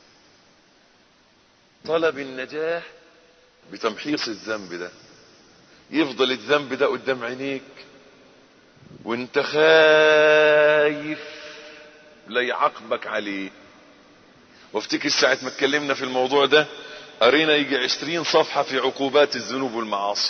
C: طلب النجاة بتمحيص الذنب ده. يفضل الذنب ده قدام عينيك وانت خايف لا يعاقبك عليه. وافتكر ساعة ما اتكلمنا في الموضوع ده قرينا يجي 20 صفحة في عقوبات الذنوب والمعاصي،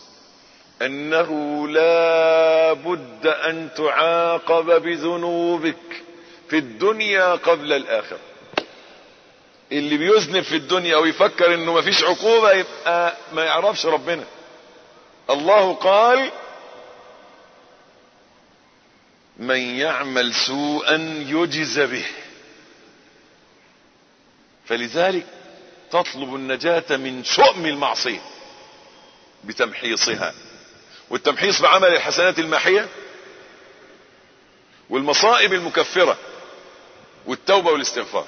C: انه لا بد ان تعاقب بذنوبك في الدنيا قبل الاخرة. اللي بيذنب في الدنيا ويفكر انه مفيش عقوبة يبقى ما يعرفش ربنا. الله قال من يعمل سوءا يجز به. فلذلك تطلب النجاة من شؤم المعصية بتمحيصها. والتمحيص بعمل الحسنات الماحية والمصائب المكفرة والتوبة والاستغفار.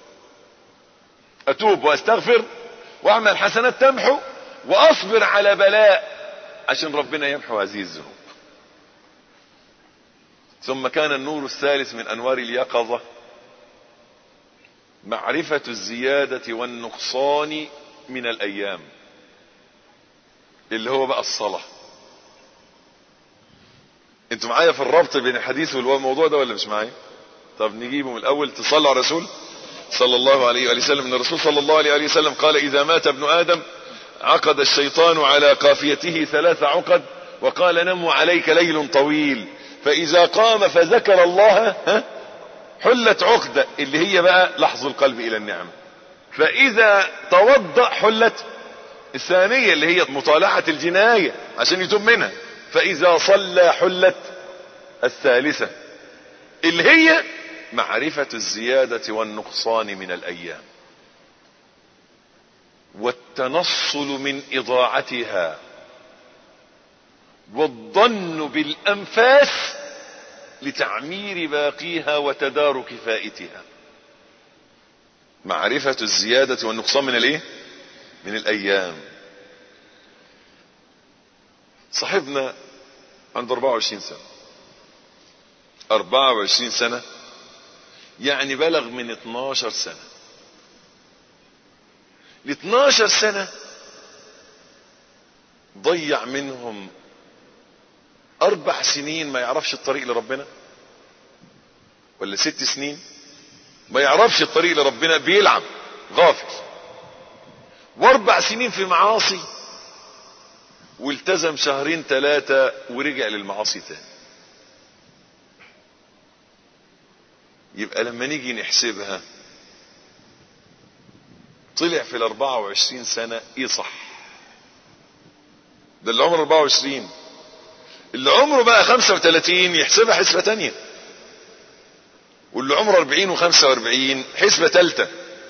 C: اتوب واستغفر واعمل حسنات تمحو واصبر على بلاء عشان ربنا يمحو هذه الذنوب. ثم كان النور الثالث من انوار اليقظة معرفة الزيادة والنقصان من الايام، اللي هو بقى الصلاة. انتوا معايا في الربط بين الحديث والموضوع ده ولا مش معايا؟ طب نجيبه من الاول. تصلوا على الرسول صلى الله عليه وآله وسلم. ان الرسول صلى الله عليه وآله وسلم قال اذا مات ابن ادم عقد الشيطان على قافيته 3 عقد وقال نم عليك ليل طويل، فاذا قام فذكر الله حلت عقدة، اللي هي بقى لحظ القلب الى النعمة. فاذا توضأ حلت الثانية اللي هي مطالعة الجناية عشان يتوب منها. فاذا صلى حلت الثالثة اللي هي معرفة الزيادة والنقصان من الايام والتنصل من اضاعتها والظن بالانفاس لتعمير باقيها وتدارك فائتها. معرفة الزيادة والنقصان من الايه؟ من الايام. صاحبنا عنده 24 سنة. 24 سنة يعني بلغ من 12 سنة. ل 12 سنة ضيع منهم 4 سنين ما يعرفش الطريق لربنا، ولا 6 سنين ما يعرفش الطريق لربنا، بيلعب غافل، و4 سنين في معاصي، والتزم 2 3 ورجع للمعاصي تاني. يبقى لما نيجي نحسبها طلع في 24 سنة ايه صح؟ ده اللي عمره 24. اللي عمره بقى 35 يحسبها حسبة تانية، واللي عمره 40 و45 حسبة تالتة.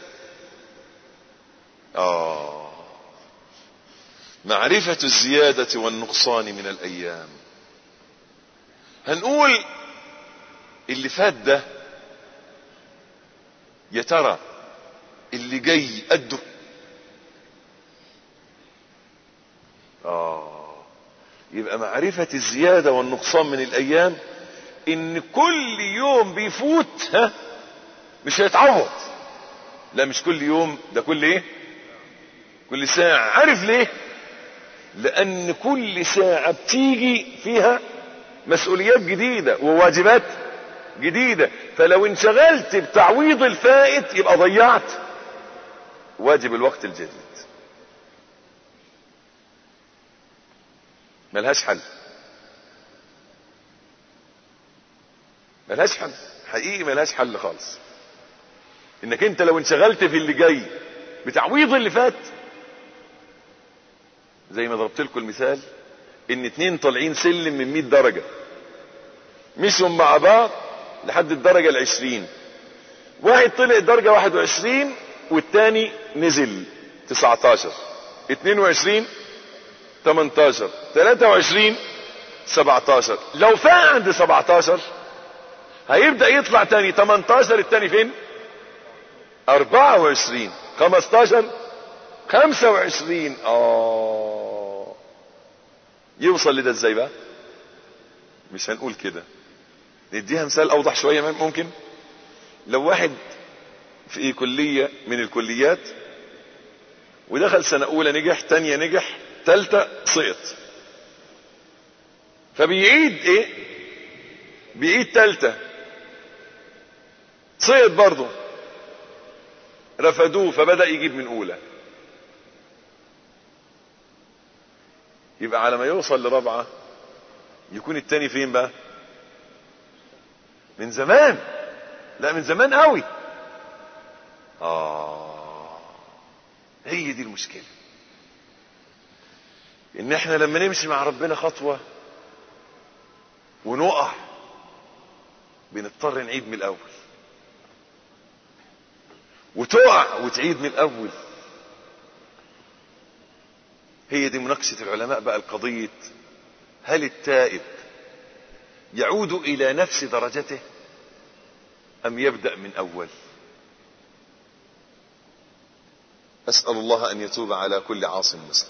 C: معرفة الزيادة والنقصان من الأيام. هنقول اللي فات ده يا ترى اللي جاي قده؟ يبقى معرفة الزيادة والنقصان من الأيام إن كل يوم بيفوت مش هيتعوض. لا مش كل يوم، ده كل ايه؟ كل ساعة. عارف ليه؟ لأن كل ساعة بتيجي فيها مسؤوليات جديدة وواجبات جديدة، فلو انشغلت بتعويض الفائت يبقى ضيعت واجب الوقت الجديد. ملهاش حل، ملهاش حل حقيقي، ملهاش حل خالص. انك انت لو انشغلت في اللي جاي بتعويض اللي فات، زي ما ضربت لكم المثال ان 2 طالعين سلم من 100 درجة، مشوا مع بعض لحد الدرجة 20، واحد طلع الدرجة 21 والتاني نزل 19، 22 18 23 17. لو فاق عند 17 هيبدأ يطلع تاني 18، التاني فين؟ 24 15 25. يوصل لده ازاي بقى؟ مش هنقول كده، نديها مثال اوضح شوية. ممكن لو واحد في كلية من الكليات ودخل سنة اولى نجح، تانية نجح، تالتة سقط، فبيعيد ايه؟ بيعيد تالتة، سقط برضه، رفضوه فبدأ يجيب من اولى. يبقى على ما يوصل لرابعة يكون التاني فين بقى؟ من زمان. لا من زمان قوي. هي دي المشكلة، ان احنا لما نمشي مع ربنا خطوة ونقع بنضطر نعيد من الاول، وتقع وتعيد من الاول. هي دي مناقشة العلماء بقى القضية، هل التائب يعود الى نفس درجته ام يبدأ من اول؟ اسأل الله ان يتوب على كل عاص مسلم.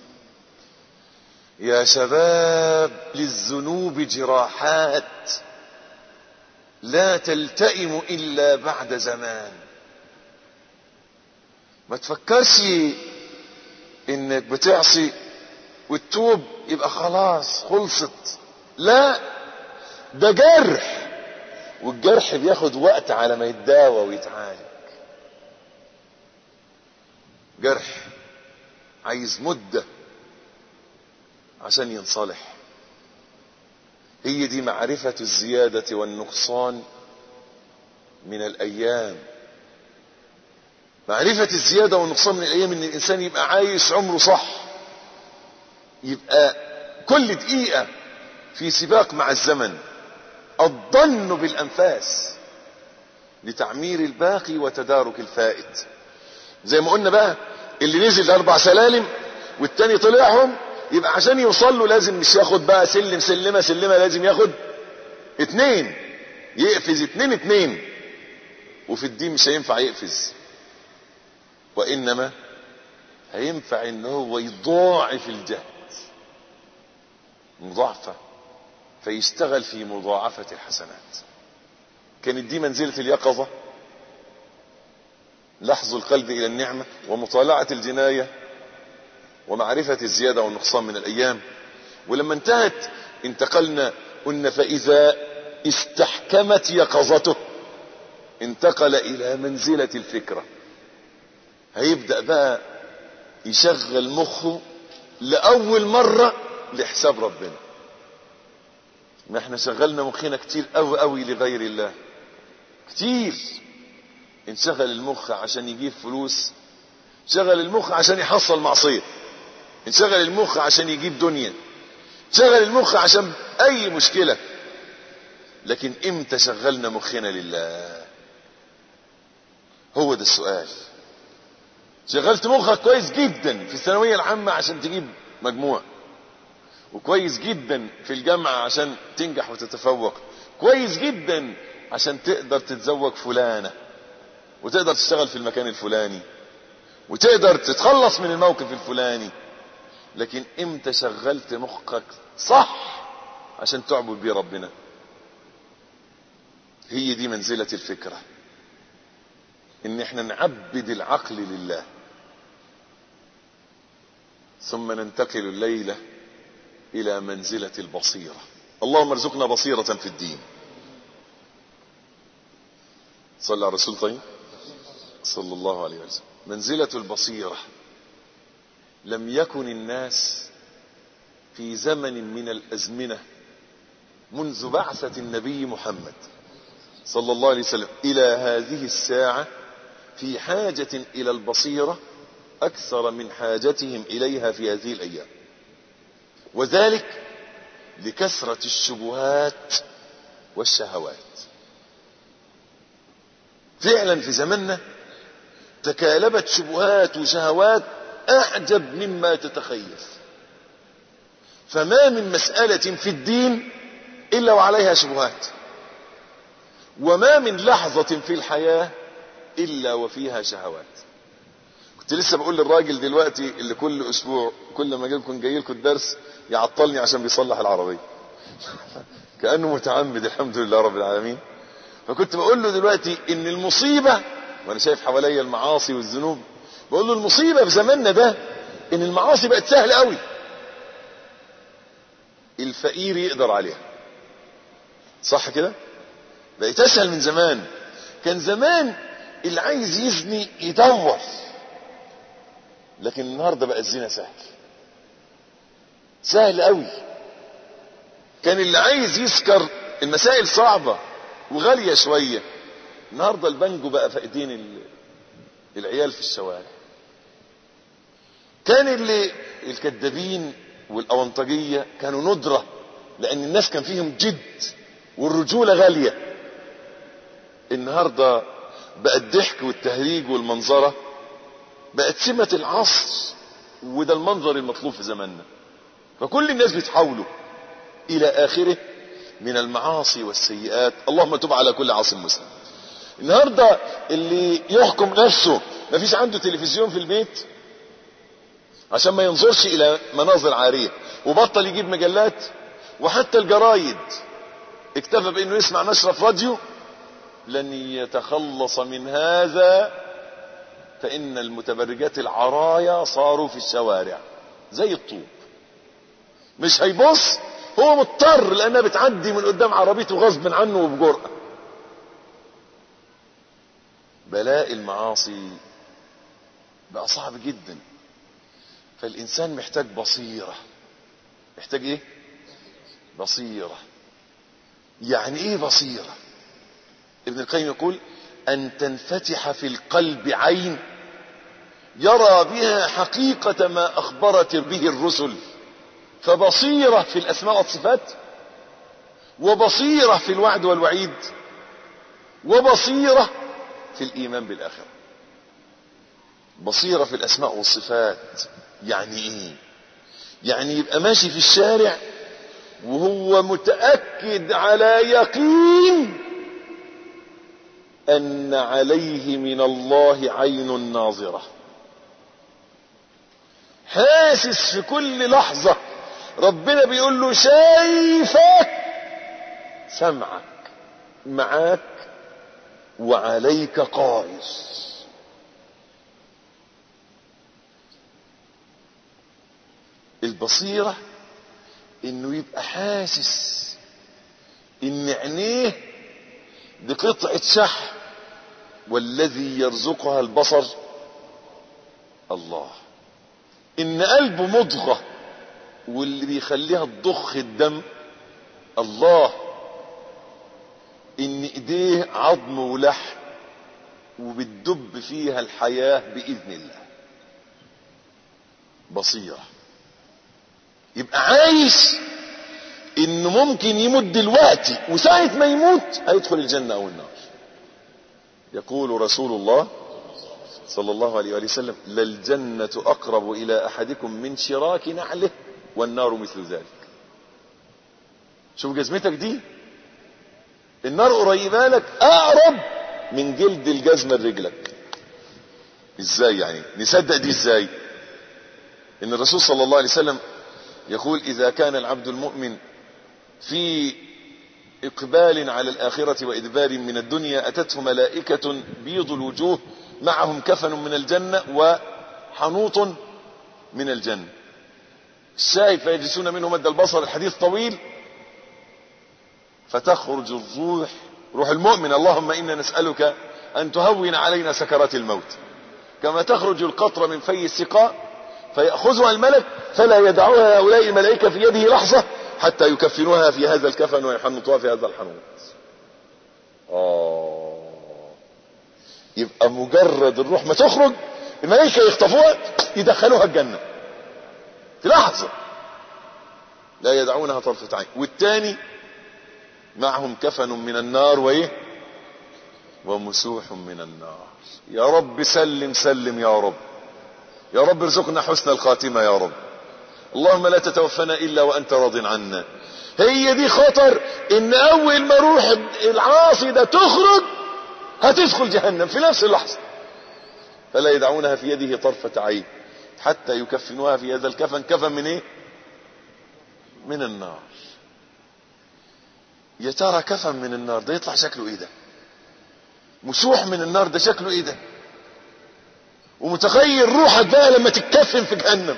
C: يا شباب، للذنوب جراحات لا تلتئم الا بعد زمان. ما تفكرش انك بتعصي والتوب يبقى خلاص خلصت، لا، ده جرح، والجرح بياخد وقت على ما يتداوى ويتعالج. جرح عايز مدة عشان ينصلح. هي دي معرفة الزيادة والنقصان من الأيام. معرفة الزيادة والنقصان من الأيام ان الإنسان يبقى عايش عمره صح، يبقى كل دقيقة في سباق مع الزمن، الظن بالأنفاس لتعمير الباقي وتدارك الفائت. زي ما قلنا بقى، اللي نزل 4 سلالم والتاني طلعهم، يبقى عشان يوصل له لازم مش ياخد بقى سلم سلمة سلمة، لازم ياخد 2، يقفز 2. وفي الدين مش هينفع يقفز، وإنما هينفع ان هو يضاعف الجهد مضاعفة، فيشتغل في مضاعفة الحسنات. كانت دي منزلة اليقظة، لحظ القلب إلى النعمة ومطالعة الجناية ومعرفة الزيادة والنقصان من الأيام. ولما انتهت انتقلنا، قلنا فإذا استحكمت يقظته انتقل إلى منزلة الفكرة. هيبدأ بقى يشغل مخه لأول مرة لحساب ربنا. ما احنا شغلنا مخنا كتير قوي قوي لغير الله، كتير. انشغل المخ عشان يجيب فلوس، شغل المخ عشان يحصل معصية، انشغل المخ عشان يجيب دنيا، شغل المخ عشان اي مشكلة. لكن امتى شغلنا مخنا لله؟ هو ده السؤال. شغلت مخك كويس جدا في الثانوية العامة عشان تجيب مجموع، وكويس جدا في الجامعة عشان تنجح وتتفوق، كويس جدا عشان تقدر تتزوج فلانة وتقدر تشتغل في المكان الفلاني وتقدر تتخلص من الموقف الفلاني. لكن امتى شغلت مخك صح عشان تعبد بيه ربنا؟ هي دي منزلة الفكرة، ان احنا نعبد العقل لله. ثم ننتقل الليلة الى منزلة البصيرة. اللهم ارزقنا بصيرة في الدين. صلى على الرسول طيب صلى الله عليه وسلم. منزلة البصيرة. لم يكن الناس في زمن من الأزمنة منذ بعثة النبي محمد صلى الله عليه وسلم إلى هذه الساعة في حاجة إلى البصيرة أكثر من حاجتهم إليها في هذه الأيام، وذلك لكثرة الشبهات والشهوات. فعلا في زمننا تكالبت شبهات وشهوات أعجب مما تتخيل. فما من مسألة في الدين إلا وعليها شبهات، وما من لحظة في الحياة إلا وفيها شهوات. كنت لسه بقول للراجل دلوقتي اللي كل أسبوع كل ما أجيلكم جاي لكم الدرس يعطلني عشان بيصلح العربية كأنه متعمد، الحمد لله رب العالمين. فكنت بقول له دلوقتي إن المصيبة، وأنا شايف حواليا المعاصي والذنوب، بقول له المصيبة في زماننا ده إن المعاصي بقت سهلة قوي، الفقير يقدر عليها. صح كده؟ بقت أسهل من زمان. كان زمان اللي عايز يزني يدور، لكن النهاردة بقى الزنا سهل قوي. كان اللي عايز يسكر المسائل صعبة وغالية شوية، النهاردة البنجو بقى في ايدين العيال في الشوارع. كان اللي الكذابين والأونطجية كانوا ندرة، لأن الناس كان فيهم جد والرجولة غالية. النهاردة بقى الضحك والتهريج والمنظرة بقت سمة العصر، وده المنظر المطلوب في زماننا. فكل الناس بيتحولوا إلى آخره من المعاصي والسيئات. اللهم تب على كل عاص مسلم. النهاردة اللي يحكم نفسه ما فيش عنده تلفزيون في البيت عشان ما ينظرش إلى مناظر عارية، وبطل يجيب مجلات، وحتى الجرايد اكتفى بأنه يسمع نشرة في راديو، لن يتخلص من هذا، فإن المتبرجات العرايا صاروا في الشوارع زي الطوب. مش هيبص، هو مضطر لأنها بتعدي من قدام عربيته غصب عنه وبجرأة. بلاء المعاصي بقى صعب جدا. فالإنسان محتاج بصيرة. محتاج ايه؟ بصيرة. يعني ايه بصيرة؟ ابن القيم يقول أن تنفتح في القلب عين يرى بها حقيقة ما أخبرت به الرسل. فبصيرة في الأسماء والصفات، وبصيرة في الوعد والوعيد، وبصيرة في الإيمان بالآخرة. بصيرة في الأسماء والصفات يعني إيه؟ يعني يبقى ماشي في الشارع وهو متأكد على يقين أن عليه من الله عين ناظرة، حاسس في كل لحظة ربنا بيقول له شايفك، سمعك معاك، وعليك قائص.
D: البصيرة انه يبقى حاسس ان عينيه دي قطعة شحم، والذي يرزقها البصر الله. ان قلبه مضغة واللي بيخليها تضخ الدم الله. ان ايديه عظم ولحم وبتدب فيها الحياة باذن الله. بصيرة. يبقى عايش انه ممكن يموت دلوقتي وساعة ما يموت هيدخل الجنة او النار. يقول رسول الله صلى الله عليه وآله وسلم: للجنة اقرب الى احدكم من شراك نعله والنار مثل ذلك. شوف جزمتك دي، النار قريبه لك اقرب من جلد الجزمة لرجلك. ازاي يعني نصدق دي؟ ازاي؟ ان الرسول صلى الله عليه وسلم يقول: اذا كان العبد المؤمن في اقبال على الاخرة وادبار من الدنيا اتته ملائكة بيض الوجوه معهم كفن من الجنة وحنوط من الجنة. الشاهد: فيجلسون منه مد البصر. الحديث طويل. فتخرج الروح، روح المؤمن: اللهم انا نسألك ان تهون علينا سكرات الموت، كما تخرج القطرة من في السقاء، فيأخذها الملك فلا يدعوها هؤلاء الملائكة في يده لحظة حتى يكفنوها في هذا الكفن ويحنطوها في هذا الحنوط. يبقى مجرد الروح ما تخرج الملائكة يخطفوها يدخلوها الجنة في لحظة لا يدعونها طرفة عين. والتاني معهم كفن من النار ومسوح من النار. يا رب سلم سلم يا رب، يا رب ارزقنا حسن الخاتمة يا رب. اللهم لا تتوفنا الا وانت راض عنا. هي دي خطر، ان اول ما روح العاصي ده تخرج هتدخل جهنم في نفس اللحظة. فلا يدعونها في يده طرفة عين حتى يكفنوها في هذا الكفن. كفن من ايه؟ من النار. يا ترى كفن من النار ده يطلع شكله ايه ده؟ مسوح من النار ده شكله ايه ده؟ ومتخيل روحك بقى لما تتكفن في جهنم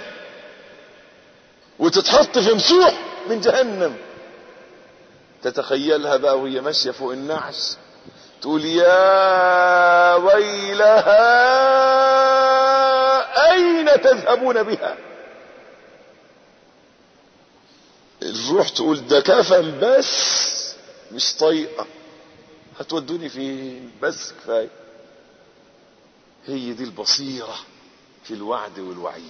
D: وتتحط في مسوح من جهنم، تتخيلها بقى وهي ماشية فوق النعش تقول: يا ويلها اين تذهبون بها؟ الروح تقول: ده كفن بس مش طايقة، هتودوني فين؟ بس كفاية. هي دي البصيرة في الوعد والوعيد.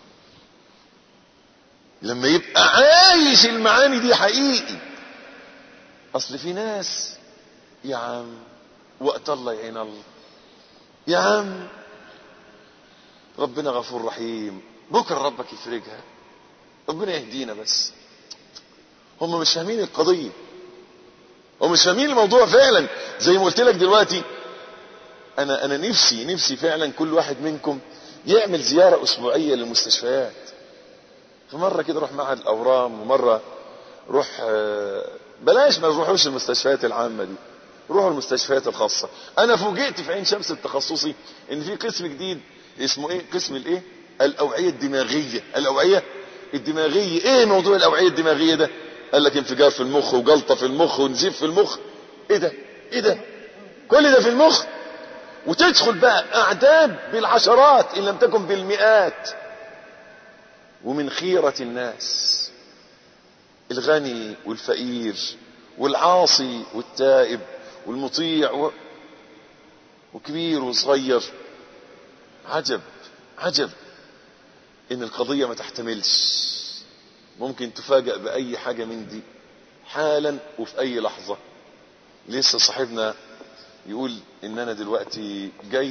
D: لما يبقى عايش المعاني دي حقيقي. اصل في ناس يا عم وقت الله يعين الله، يا عم ربنا غفور رحيم، بكره ربك يفرجها، ربنا يهدينا. بس هم مش فاهمين القضية، هم مش فاهمين الموضوع فعلا. زي ما قلت لك دلوقتي، انا نفسي فعلا كل واحد منكم يعمل زيارة اسبوعية للمستشفيات. فمرة كده روح معهد الاورام، ومرة روح بلاش ما نروحوش المستشفيات العامة دي، روحوا المستشفيات الخاصة. انا فوجئت في عين شمس التخصصي ان في قسم جديد اسمه ايه؟ قسم الايه؟ الاوعية الدماغية. الاوعية الدماغية. ايه موضوع الاوعية الدماغية ده؟ قال لك انفجار في المخ وجلطة في المخ ونزيف في المخ. ايه ده؟ ايه ده؟ كل ده في المخ. وتدخل بقى اعداد بالعشرات ان لم تكن بالمئات. ومن خيرة الناس الغني والفقير والعاصي والتائب والمطيع وكبير وصغير. عجب عجب ان القضية ما تحتملش. ممكن تفاجأ بأي حاجة من دي حالا وفي أي لحظة. لسه صاحبنا يقول إن أنا دلوقتي جاي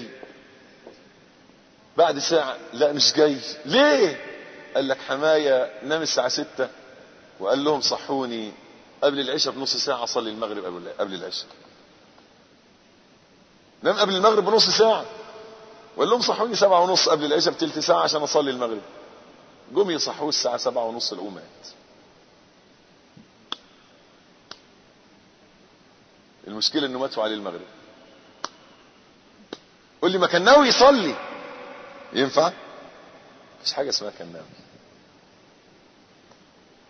D: بعد ساعة. لا مش جاي. ليه؟ قال لك حماية نام الساعة 6 وقال لهم صحوني قبل العشاء بنص ساعة أصلي المغرب قبل العشاء. نام قبل المغرب بنص ساعة وقال لهم صحوني 7:30 قبل العشاء بتلت ساعة عشان أصلي المغرب. قوم يصحوه الساعة 7:30 الأمات. المشكلة انه ماتوا عليه المغرب. قول لي ما كان ناوي يصلي، ينفع؟ مفيش حاجة اسمها كان ناوي.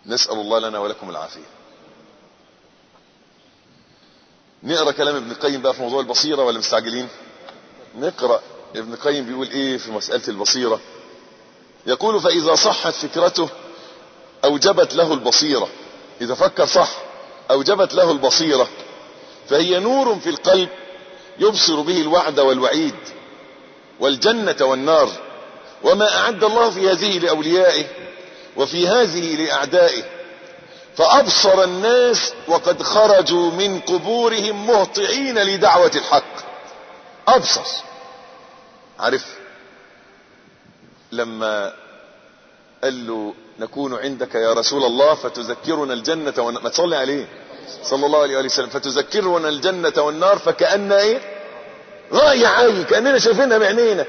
D: نسأل الله لنا ولكم العافية. نقرأ كلام ابن القيم بقى في موضوع البصيرة ولا مستعجلين؟ نقرأ ابن القيم بيقول ايه في مسألة البصيرة. يقول: فإذا صحت فكرته أوجبت له البصيرة. إذا فكر صح أوجبت له البصيرة، فهي نور في القلب يبصر به الوعد والوعيد والجنة والنار وما أعد الله في هذه لأوليائه وفي هذه لأعدائه. فأبصر الناس وقد خرجوا من قبورهم مهطعين لدعوة الحق. أبصر. عارف لما قال له: نكون عندك يا رسول الله فتذكرنا الجنة ما تصلي عليه صلى الله عليه وسلم، فتذكرنا الجنة والنار، فكأن ايه؟ غاية عالي، كأننا شايفينها بعينينا.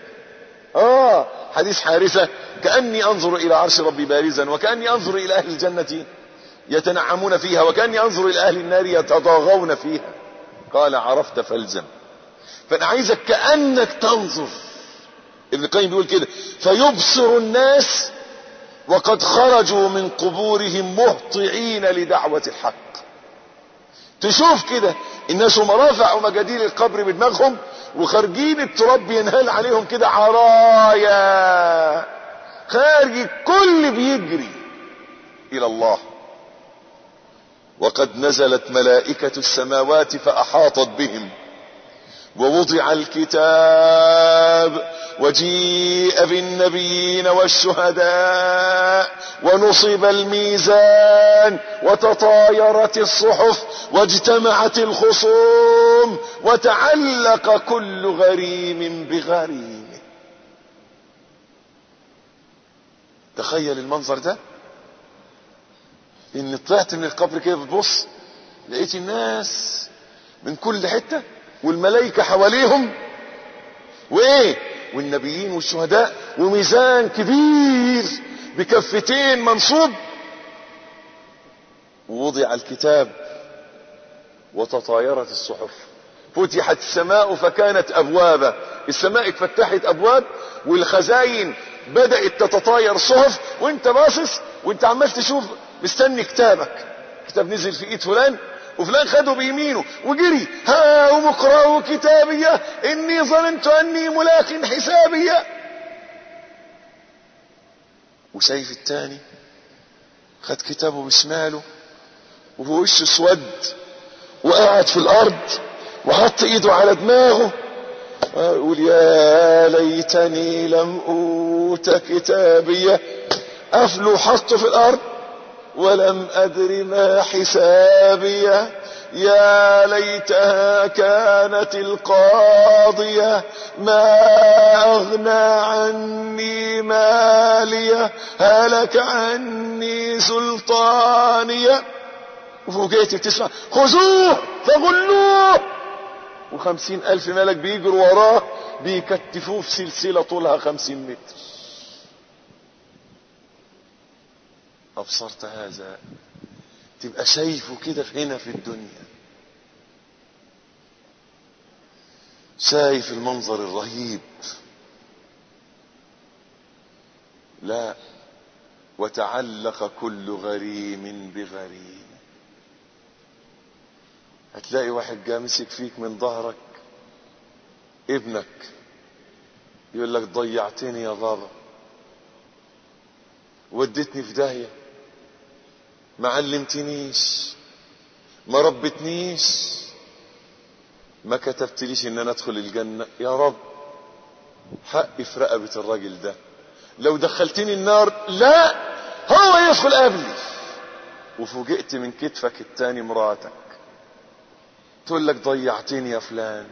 D: حديث حارثة: كأني أنظر إلى عرش ربي بارزا، وكأني أنظر إلى أهل الجنة يتنعمون فيها، وكأني أنظر إلى أهل النار يتضاغون فيها. قال: عرفت فالزم. فأنا عايزك كأنك تنظر. ابن القيم بيقول كده: فيبصر الناس وقد خرجوا من قبورهم مهطعين لدعوة الحق. تشوف كده الناس مرافع ومجاديل القبر بدماغهم، وخارجين التراب بينهال عليهم كده عرايا، خارج الكل بيجري إلى الله. وقد نزلت ملائكة السماوات فأحاطت بهم، ووضع الكتاب وجيء بالنبيين والشهداء ونصب الميزان وتطايرت الصحف واجتمعت الخصوم وتعلق كل غريم بغريمه. تخيل المنظر ده، ان طلعت من القبر كده بتبص لقيت الناس من كل حتة والملائكة حواليهم وايه، والنبيين والشهداء، وميزان كبير بكفتين منصوب، ووضع الكتاب وتطايرت الصحف. فتحت السماء فكانت أبوابا، السماء اتفتحت أبواب والخزاين بدأت تتطاير صحف، وانت باصص وانت عمال تشوف مستني كتابك. كتاب نزل في ايد فلان وفلان خده بيمينه وجري: ها ومقرأوا كتابية اني ظننت اني ملاق حسابية. وشايف التاني خد كتابه بشماله وهو وشه اسود وقاعد في الارض وحط ايده على دماغه ويقول: يا ليتني لم اوت كتابية. قفله حطه في الارض ولم أدر ما حسابية. يا ليتها كانت القاضية ما أغنى عني مالية هلك عني سلطانية. وفوجئت بتسمع: خذوه فغلوه، 50,000 ملك بيجروا وراه بيكتفوه في سلسلة طولها 50 متر. أبصرت هذا؟ تبقى شايفه كده هنا في الدنيا، شايف المنظر الرهيب. لا، وتعلق كل غريم بغريم. هتلاقي واحد جاء مسك فيك من ظهرك، ابنك، يقول لك: ضيعتني يا بابا، ودتني في داهية، ما علمتنيش، ما ربتنيش، ما كتبتليش ان انا ادخل الجنة. يا رب حقي في رقبة الراجل ده، لو دخلتني النار لا هو يدخل قبلي. وفوجئت من كتفك التاني مراتك تقول لك: ضيعتني يا فلان.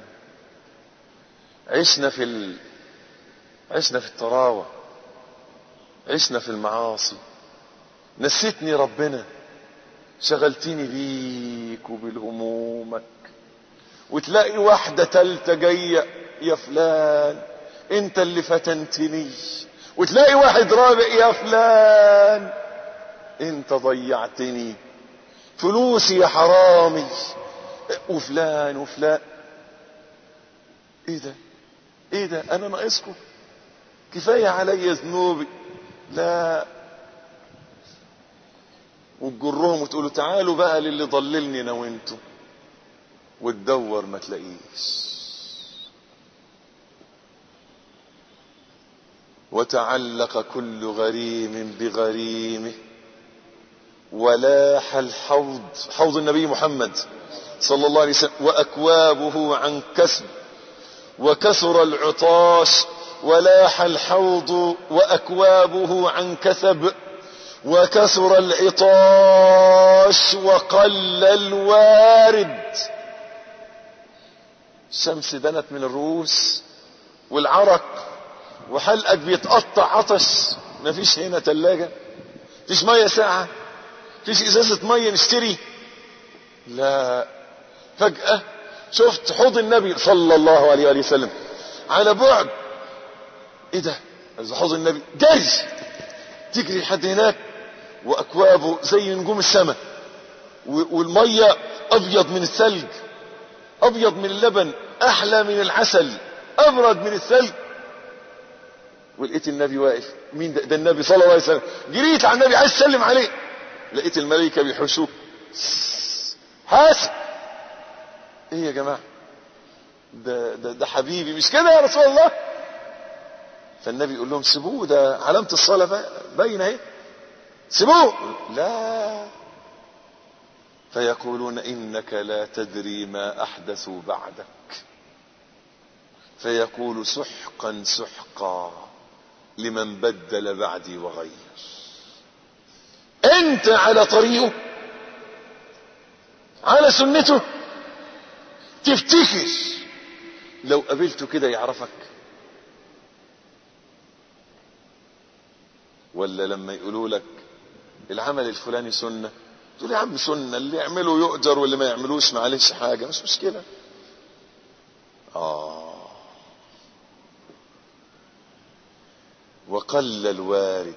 D: عشنا في الطراوة، عشنا في المعاصي، نسيتني ربنا، شغلتني بيك وبالهمومك. وتلاقي واحدة تالتة جاية: يا فلان انت اللي فتنتني. وتلاقي واحد رابع: يا فلان انت ضيعتني، فلوسي يا حرامي، وفلان وفلان. ايه ده انا ناقصكم؟ كفاية علي ذنوبي. لا، وتجرهم وتقولوا تعالوا بقى للي ضللني انا وانتوا، وتدور ما تلاقيش. وتعلق كل غريم بغريمه، ولاح الحوض، حوض النبي محمد صلى الله عليه وسلم، وأكوابه عن كسب، وكثر العطاش، ولاح الحوض وأكوابه عن كثب، وكثر العطاش، وقل الوارد. الشمس دنت من الرؤوس والعرق، وحلقك بيتقطع عطش، مفيش هنا تلاجة، مفيش مية ساعة، مفيش ازازة مية نشتري، لا. فجأة شفت حوض النبي صلى الله عليه وآله وسلم على بعد، ايه ده؟ حوض النبي، جري تجري لحد هناك، واكوابه زي نجوم السماء، والمية ابيض من الثلج، ابيض من اللبن، احلى من العسل، ابرد من الثلج. ولقيت النبي واقف. مين ده؟ ده النبي صلى الله عليه وسلم. جريت على النبي عايز اسلم عليه، لقيت الملائكه بيحوشوه. حاسب. ايه يا جماعه؟ ده حبيبي، مش كده يا رسول الله؟ فالنبي يقول لهم سيبوه، ده علامه الصلاه باينه اهي، سيبوه. لا. فيقولون انك لا تدري ما احدثوا بعدك، فيقول سحقا سحقا لمن بدل بعدي وغير. انت على طريقه، على سنته، تفتكر لو قابلته كده يعرفك؟ ولا لما يقولوا لك العمل الفلاني سنة، تقول يا عم سنة، اللي يعمله يؤجر واللي ما يعملوش معلش حاجة، مش مشكلة. وقل الوارد.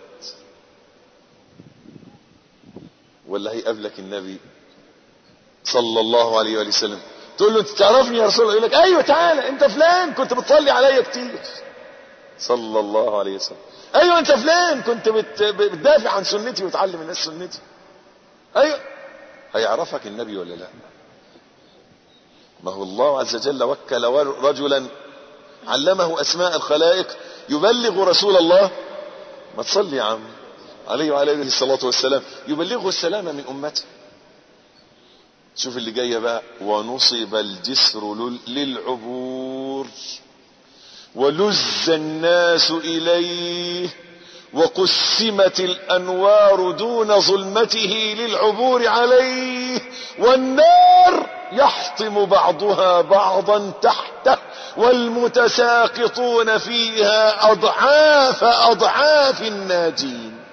D: ولا هيقابلك النبي صلى الله عليه وآله وسلم، تقول له انت تعرفني يا رسول الله؟ يقول لك ايوه تعالى، انت فلان كنت بتصلي عليا كتير صلى الله عليه وسلم. ايوه انت فلان كنت بتدافع عن سنتي وتعلم الناس سنتي. ايوه. هيعرفك النبي ولا لا؟ ما هو الله عز وجل وكل رجلا علمه اسماء الخلائق يبلغ رسول الله. ما تصلي يا عم عليه وعلى اله الصلاه والسلام، يبلغه السلام من امته. شوف اللي جايه بقى. ونصب الجسر للعبور، ولز الناس اليه، وقسمت الانوار دون ظلمته للعبور عليه، والنار يحطم بعضها بعضا تحته، والمتساقطون فيها اضعاف اضعاف الناجين،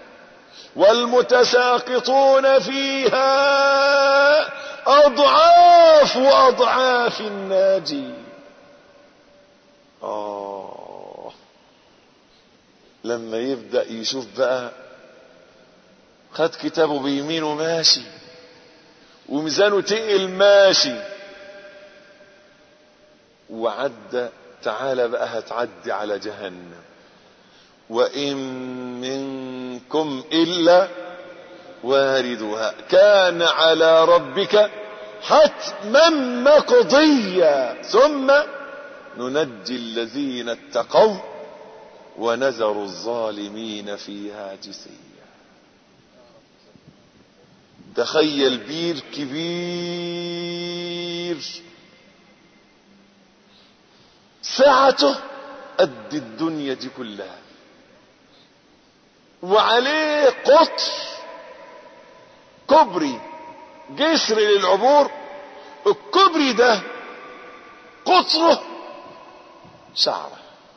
D: والمتساقطون فيها اضعاف اضعاف الناجين. لما يبدأ يشوف بقى، خد كتابه بيمينه ماشي، وميزانه تقل ماشي، وعدى، تعالى بقى هتعدي على جهنم. وإن منكم إلا واردها كان على ربك حتما مقضيا، ثم ننجي الذين اتقوا ونذر الظالمين فيها جثيا. تخيل بير كبير سعته قد الدنيا دي كلها، وعليه قطر كبري جسر للعبور. الكبري ده قطره شعره.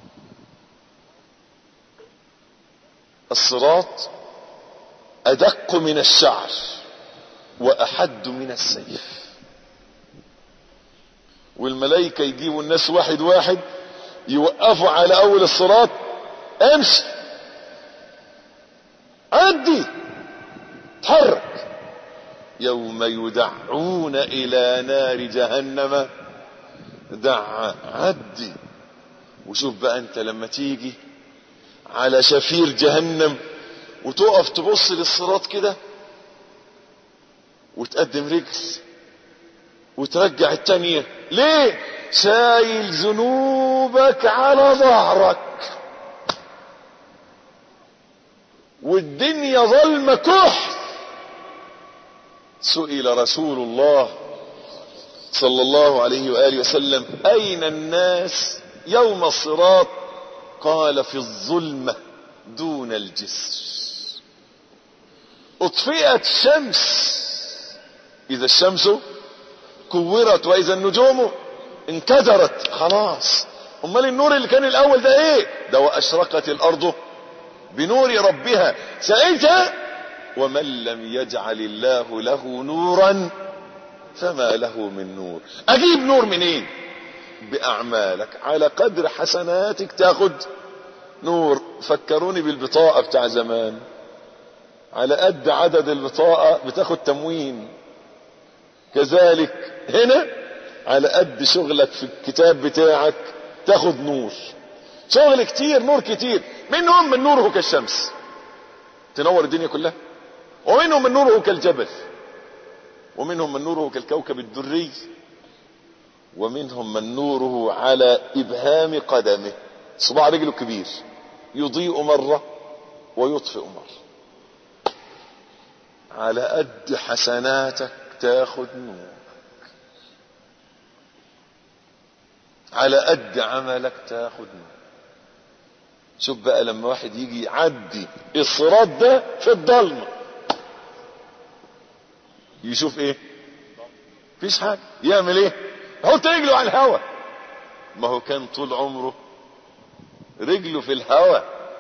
D: الصراط أدق من الشعر وأحد من السيف. والملائكة يجيبوا الناس واحد واحد، يوقفوا على أول الصراط، امشي، عدي، تحرك. يوم يدعون إلى نار جهنم دعا، عدي. وشوف بقى أنت لما تيجي على شفير جهنم وتقف تبص للصراط كده، وتقدم رجل وترجع التانية. ليه؟ شايل ذنوبك على ظهرك والدنيا ظلمة كحل. سئل رسول الله صلى الله عليه وآله وسلم: أين الناس يوم الصراط؟ قال: في الظلمة دون الجسر. اطفئت الشمس، إذا الشمس كورت وإذا النجوم انكدرت. خلاص، امال النور اللي كان الأول ده ايه؟ ده وأشرقت الأرض بنور ربها. سألت: ومن لم يجعل الله له نورا فما له من نور. أجيب نور منين؟ بأعمالك، على قدر حسناتك تاخد نور. فكروني بالبطاقة بتاع زمان، على قد عدد البطاقة بتاخد تموين. كذلك هنا على قد شغلك في الكتاب بتاعك تاخد نور. شغل كتير، نور كتير. منهم من نوره كالشمس تنور الدنيا كلها، ومنهم من نوره كالجبل، ومنهم من نوره كالكوكب الدري، ومنهم من نوره على إبهام قدمه، صباع رجله الكبير، يضيء مرة ويطفئ مرة. على قد حسناتك تاخد نورك، على قد عملك تاخد نور. شوف بقى لما واحد يجي يعدي الصراط ده في الضلمة، يشوف ايه؟ مفيش حاجة. يعمل ايه؟ يحط رجله على الهوا. ما هو كان طول عمره رجله في الهوا،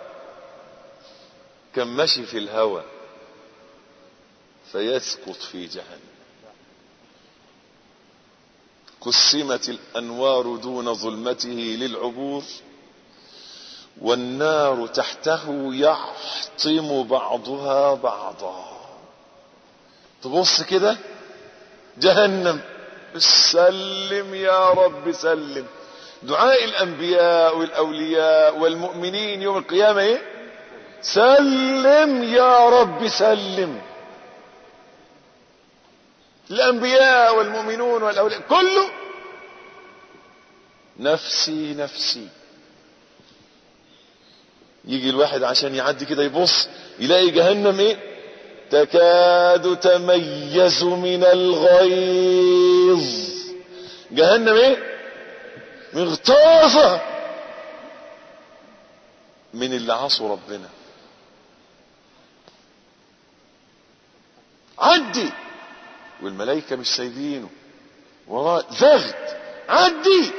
D: كان ماشي في الهوا فيسقط في جهنم. قسمت الأنوار دون ظلمته للعبور، والنار تحته يحطم بعضها بعضا. تبص كده جهنم، سلم يا رب سلم. دعاء الأنبياء والأولياء والمؤمنين يوم القيامة ايه؟ سلم يا رب سلم. الأنبياء والمؤمنون والأولياء كله نفسي نفسي. يجي الواحد عشان يعدي كده يبص يلاقي جهنم ايه؟ تكاد تميز من الغيظ. جهنم ايه؟ مغتاظة من اللي عصوا ربنا. عدي والملائكة مش سايبينه، وراه زغد، عدي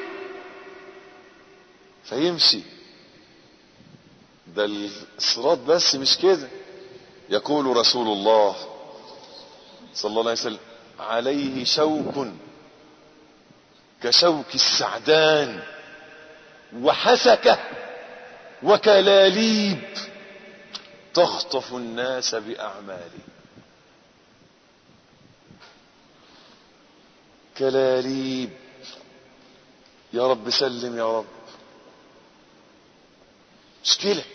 D: فيمشي. ده الصراط بس مش كده. يقول رسول الله صلى الله عليه وسلم: عليه شوك كشوك السعدان، وحسكة وكلاليب تخطف الناس بأعماله. كلاليب، يا رب سلم يا رب. مشكلة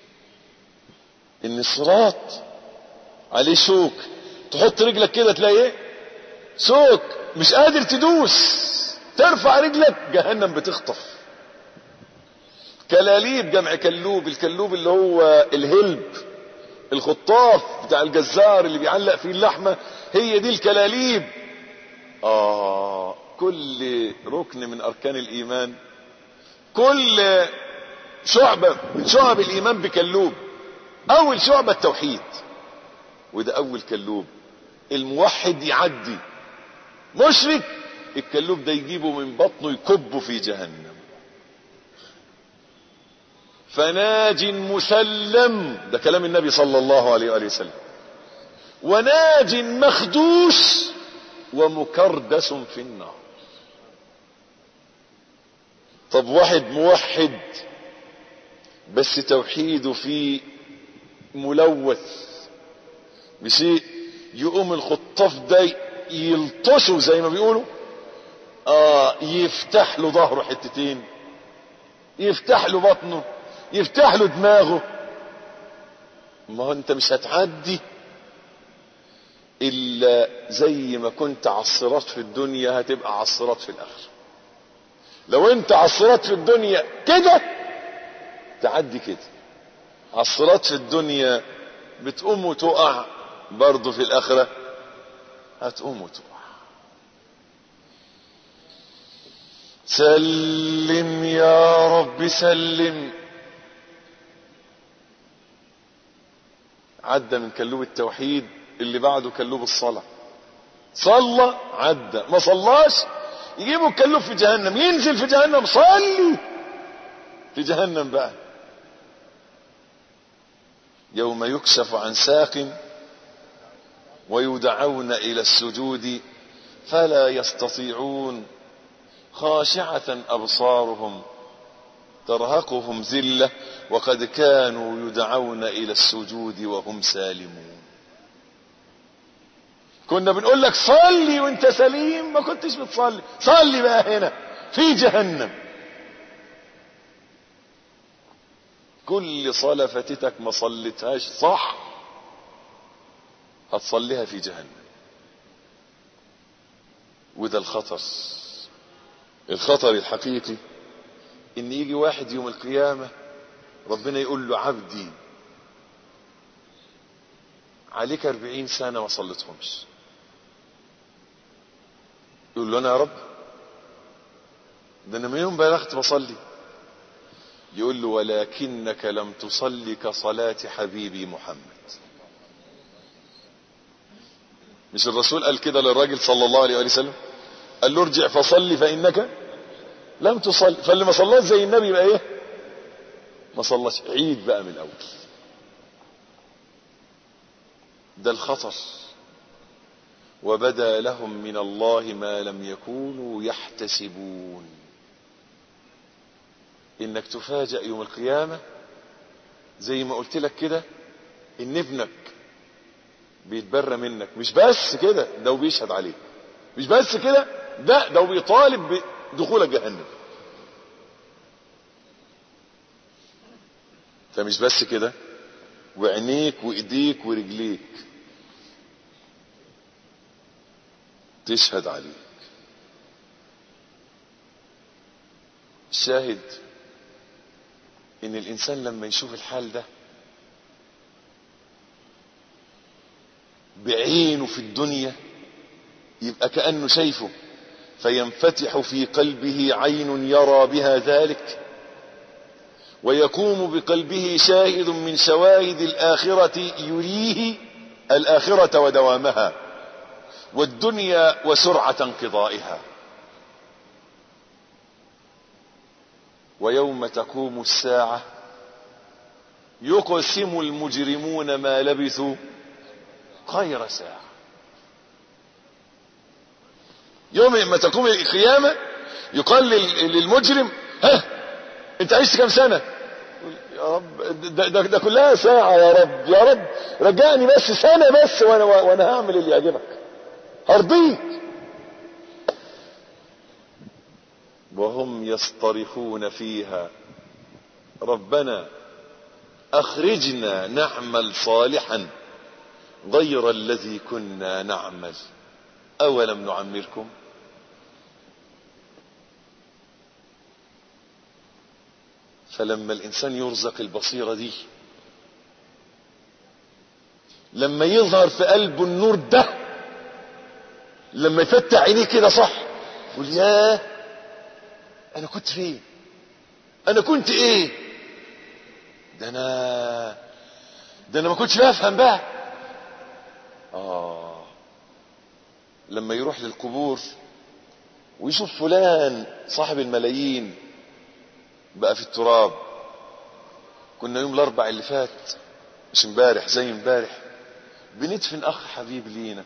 D: ان الصراط عليه شوك، تحط رجلك كده تلاقي ايه؟ شوك، مش قادر تدوس، ترفع رجلك جهنم بتخطف. كلاليب جمع كلوب، الكلوب اللي هو الهلب، الخطاف بتاع الجزار اللي بيعلق فيه اللحمة، هي دي الكلاليب. كل ركن من أركان الإيمان، كل شعبة من شعب الإيمان بكلوب. أول شعبة التوحيد، وده أول كلوب. الموحد يعدي، مشرك الكلوب ده يجيبه من بطنه يكبه في جهنم. فناج مسلم، ده كلام النبي صلى الله عليه وآله وسلم. وناج مخدوش ومكردس في النار. طب واحد موحد بس توحيده فيه ملوث بشيء، يقوم الخطاف ده يلطشه زي ما بيقولوا، يفتح له ظهره حتتين، يفتح له بطنه، يفتح له دماغه. ما هو انت مش هتعدي إلا زي ما كنت عصرات في الدنيا هتبقى عصرات في الآخرة. لو انت عصرات في الدنيا كده تعدي كده، عصرات في الدنيا بتقوم وتقع، برضو في الآخرة هتقوم وتقع. سلم يا رب سلم. عدى من كلوب التوحيد، اللي بعده كلوب الصلاة. صلى عدى، ما صلاش يجيبوا الكلوب في جهنم، ينزل في جهنم. صلي في جهنم بقى. يوم يكشف عن ساق ويدعون إلى السجود فلا يستطيعون خاشعة أبصارهم ترهقهم ذلة وقد كانوا يدعون إلى السجود وهم سالمون. كنا بنقول لك صلي وانت سليم، ما كنتش بتصلي. صلي بقى هنا في جهنم. كل صلاة فاتتك ما صليتهاش صح هتصليها في جهنم. وده الخطر، الخطر الحقيقي، ان يجي واحد يوم القيامة ربنا يقول له عبدي عليك 40 سنة ما صليتهمش. يقول له انا يا رب ده انا من يوم بلغت بصلي. يقول له ولكنك لم تصلي كصلاة حبيبي محمد. مش الرسول قال كده للراجل صلى الله عليه وسلم؟ قال له ارجع فصلي فإنك لم تصلي. فاللي ما صلاش زي النبي يبقى ايه؟ ما صلاش. عيد بقى من الاول. ده الخطر. وبدا لهم من الله ما لم يكونوا يحتسبون. انك تفاجأ يوم القيامة زي ما قلت لك كده ان ابنك بيتبرى منك. مش بس كده، ده وبيشهد عليك. مش بس كده، ده وبيطالب بدخولك جهنم. فمش بس كده، وعينيك وايديك ورجليك تشهد عليك. الشاهد ان الانسان لما يشوف الحال ده بعينه في الدنيا يبقى كأنه شايفه، فينفتح في قلبه عين يرى بها ذلك، ويقوم بقلبه شاهد من شواهد الآخرة يريه الآخرة ودوامها والدنيا وسرعة انقضائها. ويوم تقوم الساعة يقسم المجرمون ما لبثوا غير ساعة. يوم ما تقوم القيامة يقال للمجرم ها انت عشت كم سنة؟ يا رب ده كلها ساعة. يا رب رجعني بس سنة بس وانا هعمل اللي يعجبك، هرضيك. وهم يصطرخون فيها ربنا اخرجنا نعمل صالحا غير الذي كنا نعمل اولم نعمركم. فلما الانسان يرزق البصيرة دي، لما يظهر في قلبه النور ده، لما يفتح عينيه كده صح يقول ياه انا كنت فين؟ انا كنت ايه؟ ده انا ما كنتش بفهم بقى. لما يروح للقبور ويشوف فلان صاحب الملايين بقى في التراب. كنا يوم الاربع اللي فات، مش امبارح، زي امبارح، بندفن اخ حبيب لينا،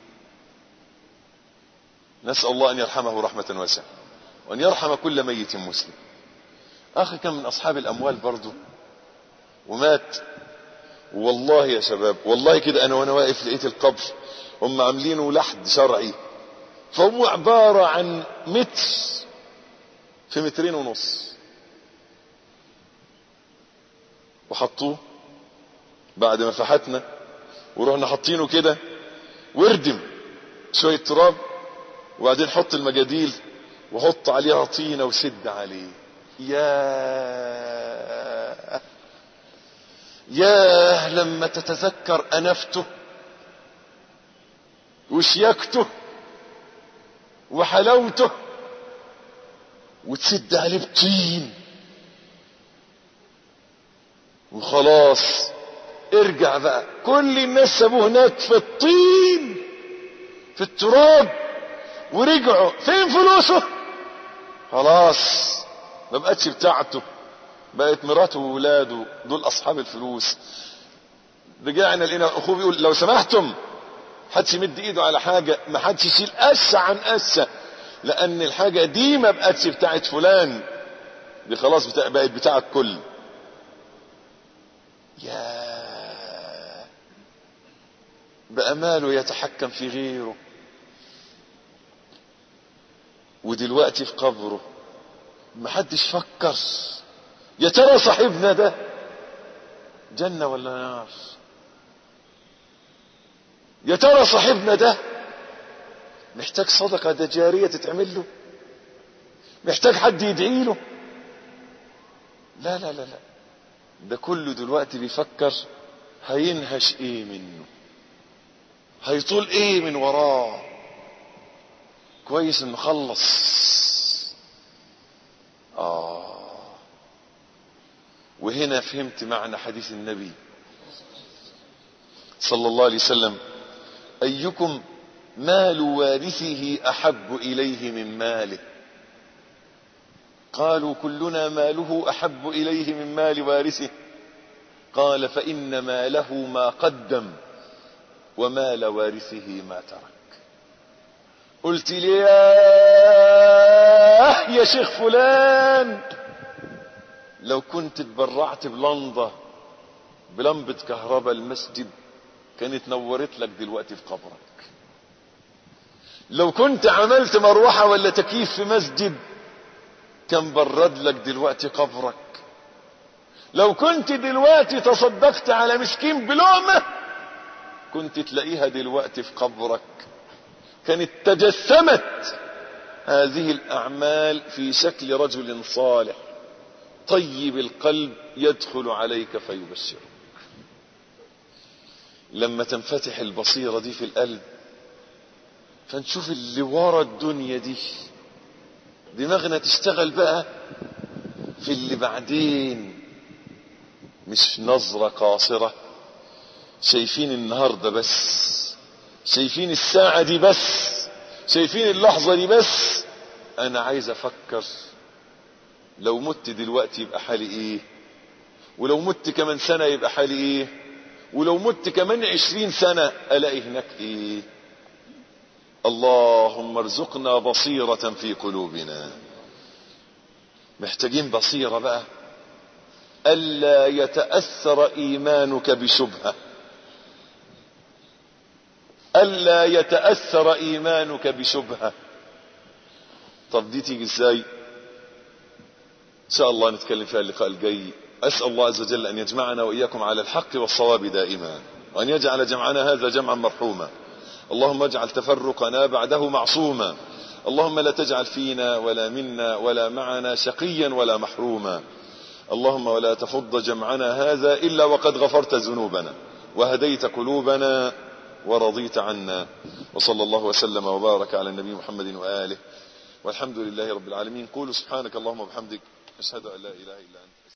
D: نسأل الله ان يرحمه رحمة واسعة وان يرحم كل ميت مسلم. اخ كان من اصحاب الاموال برضه ومات. والله يا شباب والله كده انا وانا واقف لقيت القبر هم عاملينه لحد شرعي، فهو عبارة عن متر في 2.5 متر، وحطوه بعد ما فحتنا ورحنا حاطينه كده واردم شوية تراب، وبعدين حط المجاديل وحط عليها طينة وسد عليه. يا لما تتذكر أنفته وشياكته وحلاوته وتسد عليه بطين وخلاص. ارجع بقى، كل الناس سابوه هناك في الطين في التراب ورجعوا، فين فلوسه؟ خلاص ما بقتش بتاعته، بقت مراته وولاده دول اصحاب الفلوس. رجعنا لقينا اخوه بيقول لو سمحتم حدش يمد ايده على حاجه، ما حدش يشيل قشه عن قشه، لان الحاجه دي ما بقتش بتاعت فلان، دي خلاص بقت بتاع الكل. يا بقى ماله يتحكم في غيره، ودلوقتي في قبره محدش فكر يا ترى صاحبنا ده جنة ولا نار، يا ترى صاحبنا ده محتاج صدقة ده جارية تتعمل له، محتاج حد يدعي له. لا لا لا لا، ده كله دلوقتي بيفكر هينهش ايه منه، هيطول ايه من وراه، كويس انه خلص. وهنا فهمت معنى حديث النبي صلى الله عليه وسلم: ايكم مال وارثه احب اليه من ماله؟ قالوا كلنا ماله احب اليه من مال وارثه. قال: فان ماله ما قدم ومال وارثه ما ترك. قلت لي يا شيخ فلان، لو كنت اتبرعت بلمبة كهرباء المسجد كانت نورت لك دلوقتي في قبرك. لو كنت عملت مروحة ولا تكييف في مسجد كان برد لك دلوقتي قبرك. لو كنت دلوقتي تصدقت على مسكين بلقمة كنت تلاقيها دلوقتي في قبرك. كانت تجسمت هذه الأعمال في شكل رجل صالح طيب القلب يدخل عليك فيبشرك. لما تنفتح البصيرة دي في القلب فنشوف اللي ورا الدنيا دي، دماغنا تشتغل بقى في اللي بعدين، مش نظرة قاصرة شايفين النهاردة بس، شايفين الساعة دي بس، شايفين اللحظة دي بس. انا عايز افكر لو مت دلوقتي يبقى حالي ايه، ولو مت كمان سنة يبقى حالي ايه، ولو مت كمان 20 سنة الاقي هناك ايه. اللهم ارزقنا بصيرة في قلوبنا. محتاجين بصيرة بقى، ألا يتأثر إيمانك بشبهة، ألا يتأثر إيمانك بشبهة. طب دي تيجي ازاي؟ إن شاء الله نتكلم فيها اللقاء الجاي. أسأل الله عز وجل أن يجمعنا وإياكم على الحق والصواب دائما، وأن يجعل جمعنا هذا جمعا مرحوما. اللهم اجعل تفرقنا بعده معصوما. اللهم لا تجعل فينا ولا منا ولا معنا شقيا ولا محروما. اللهم ولا تفض جمعنا هذا إلا وقد غفرت ذنوبنا وهديت قلوبنا ورضيت عنا. وصلى الله وسلم وبارك على النبي محمد وآله، والحمد لله رب العالمين. قولوا سبحانك اللهم وبحمدك، أشهد أن لا إله إلا أنت.